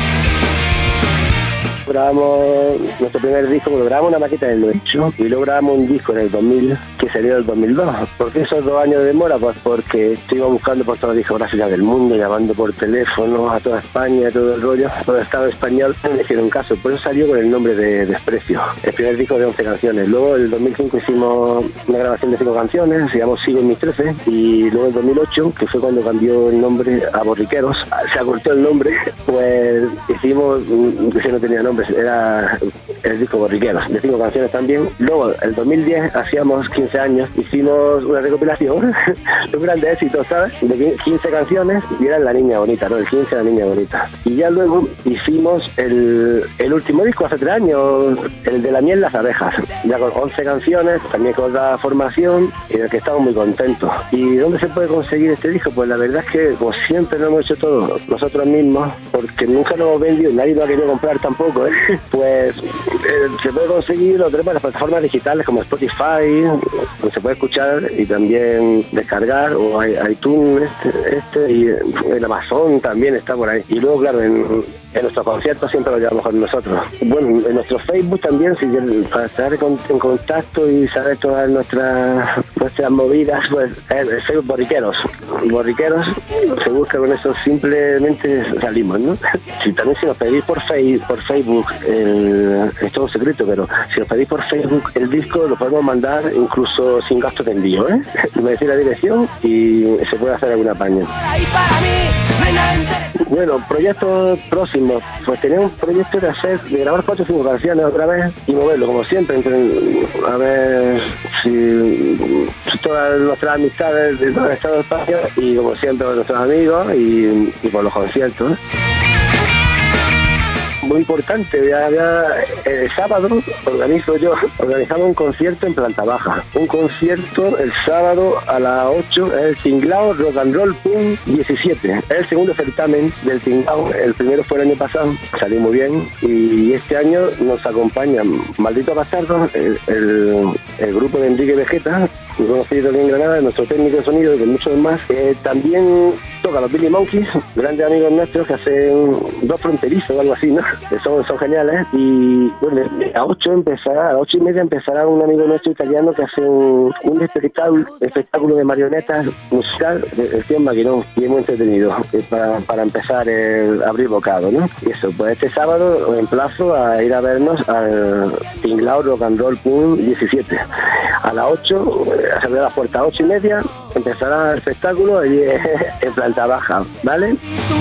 Grabamos nuestro primer disco, lo grabamos una maqueta en el 98 y luego grabamos un disco en el 2000 que salió en el 2002. ¿Por qué esos 2 años de demora? Pues porque estuvimos buscando por todas las discográficas del mundo, llamando por teléfono a toda España, todo el rollo, todo el Estado español, no me hicieron caso. Por eso salió con el nombre de Desprecio. El primer disco de 11 canciones. Luego en el 2005 hicimos una grabación de 5 canciones, se llamó Sigo en mis 13, y luego en el 2008, que fue cuando cambió el nombre a Borriqueros, se acortó el nombre, pues hicimos, que no tenía nombre, era el disco Borriqueros, de 5 canciones también. Luego, el 2010, hacíamos 15 años, hicimos una recopilación, un grande éxito, ¿sabes? De 15 canciones, y era La Niña Bonita, ¿no? El 15, La Niña Bonita. Y ya luego hicimos el último disco, hace 3 años, el de La Miel, Las Abejas, ya con 11 canciones, también con otra formación, y del que estamos muy contentos. ¿Y dónde se puede conseguir este disco? Pues la verdad es que, como siempre, lo hemos hecho todo nosotros mismos, porque nunca lo hemos vendido y nadie lo ha querido comprar tampoco, ¿eh? Pues se puede conseguir, lo tenemos en las plataformas digitales como Spotify, donde se puede escuchar y también descargar, o iTunes, y en Amazon también está por ahí. Y luego, claro, en nuestros conciertos siempre lo llevamos con nosotros. Bueno, en nuestro Facebook también, si para estar en contacto y saber todas nuestras movidas, pues el Facebook Borriqueros, se busca con eso, simplemente salimos, ¿no? También si nos pedís por Facebook, es todo secreto, pero si nos pedís por Facebook el disco, lo podemos mandar incluso sin gasto de envío, ¿eh? Me decís la dirección y se puede hacer alguna paña. Bueno, proyectos próximos, pues tenía un proyecto de grabar 4 o 5 canciones otra vez y moverlo, como siempre, a ver si todas nuestras amistades de todo el Estado de España, y como siempre nuestros amigos y por los conciertos, ¿eh? Muy importante, ya el sábado organizamos un concierto en planta baja, un concierto el sábado a las 8, el Tinglao Rock and Roll Punk 17, es el segundo certamen del Tinglao, el primero fue el año pasado, salió muy bien, y este año nos acompañan Maldito Bastardo, el grupo de Enrique Vegeta, muy conocido aquí en Granada, nuestro técnico de sonido y con muchos más. También toca los Billy Monkeys, grandes amigos nuestros que hacen Dos Fronterizos o algo así, ¿no? Que son geniales. Y bueno, a las 8:30 empezará un amigo nuestro italiano que hace un espectáculo de marionetas musical, el tío Maquinón, y es muy entretenido para empezar el abrir bocado, ¿no? Y eso, pues este sábado os emplazo a ir a vernos al Tinglao Rock and Roll Punk 17. A las 8, se abre la puerta a 8:30, empezará el espectáculo allí en planta baja, ¿vale?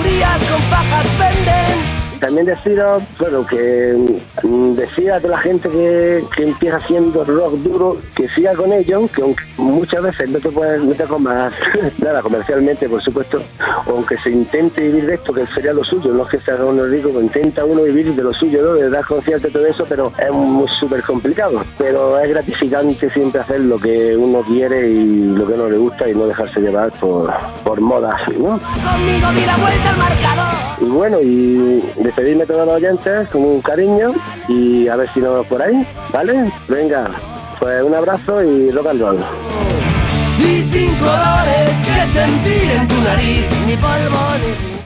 También deciros, bueno, que decía a toda la gente que empieza haciendo rock duro, que siga con ello, que aunque muchas veces no te comas nada comercialmente, por supuesto, aunque se intente vivir de esto, que sería lo suyo, no es que sea uno rico, pues intenta uno vivir de lo suyo, ¿no? De dar conciertos y todo eso, pero es súper complicado. Pero es gratificante siempre hacer lo que uno quiere y lo que no le gusta y no dejarse llevar por modas, ¿no? Conmigo di la vuelta al marcador. Y bueno, y despedirme a todos los oyentes con un cariño y a ver si nos vemos por ahí, ¿vale? Venga, pues un abrazo y rock and roll. Y sin colores que sentir en tu nariz, ni polvo ni...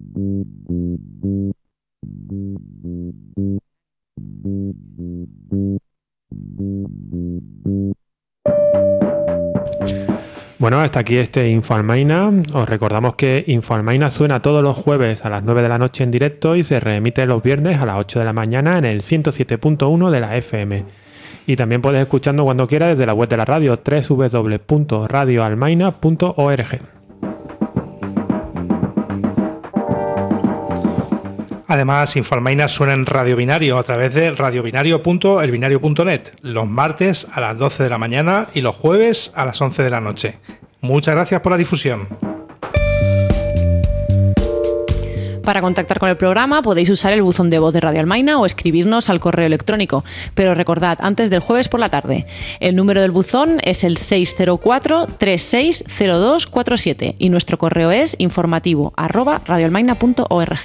Bueno, hasta aquí este Info Almaina. Os recordamos que Info Almaina suena todos los jueves a las 9 de la noche en directo y se reemite los viernes a las 8 de la mañana en el 107.1 de la FM. Y también puedes escucharnos cuando quieras desde la web de la radio, www.radioalmaina.org. Además, Info Almaina suena en Radio Binario a través de radiobinario.elbinario.net los martes a las 12 de la mañana y los jueves a las 11 de la noche. Muchas gracias por la difusión. Para contactar con el programa podéis usar el buzón de voz de Radio Almaina o escribirnos al correo electrónico, pero recordad, antes del jueves por la tarde. El número del buzón es el 604-360247 y nuestro correo es informativo@radioalmaina.org.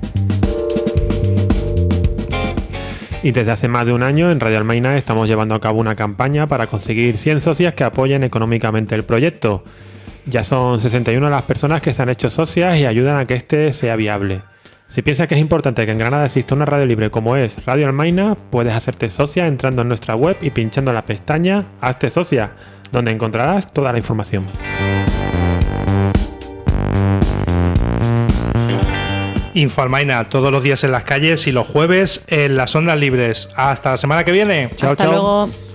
Y desde hace más de un año en Radio Almaina estamos llevando a cabo una campaña para conseguir 100 socias que apoyen económicamente el proyecto. Ya son 61 las personas que se han hecho socias y ayudan a que este sea viable. Si piensas que es importante que en Granada exista una radio libre como es Radio Almaina, puedes hacerte socia entrando en nuestra web y pinchando la pestaña Hazte socia, donde encontrarás toda la información. Info Almaina todos los días en las calles y los jueves en las ondas libres. Hasta la semana que viene. Chao, chao. Hasta luego.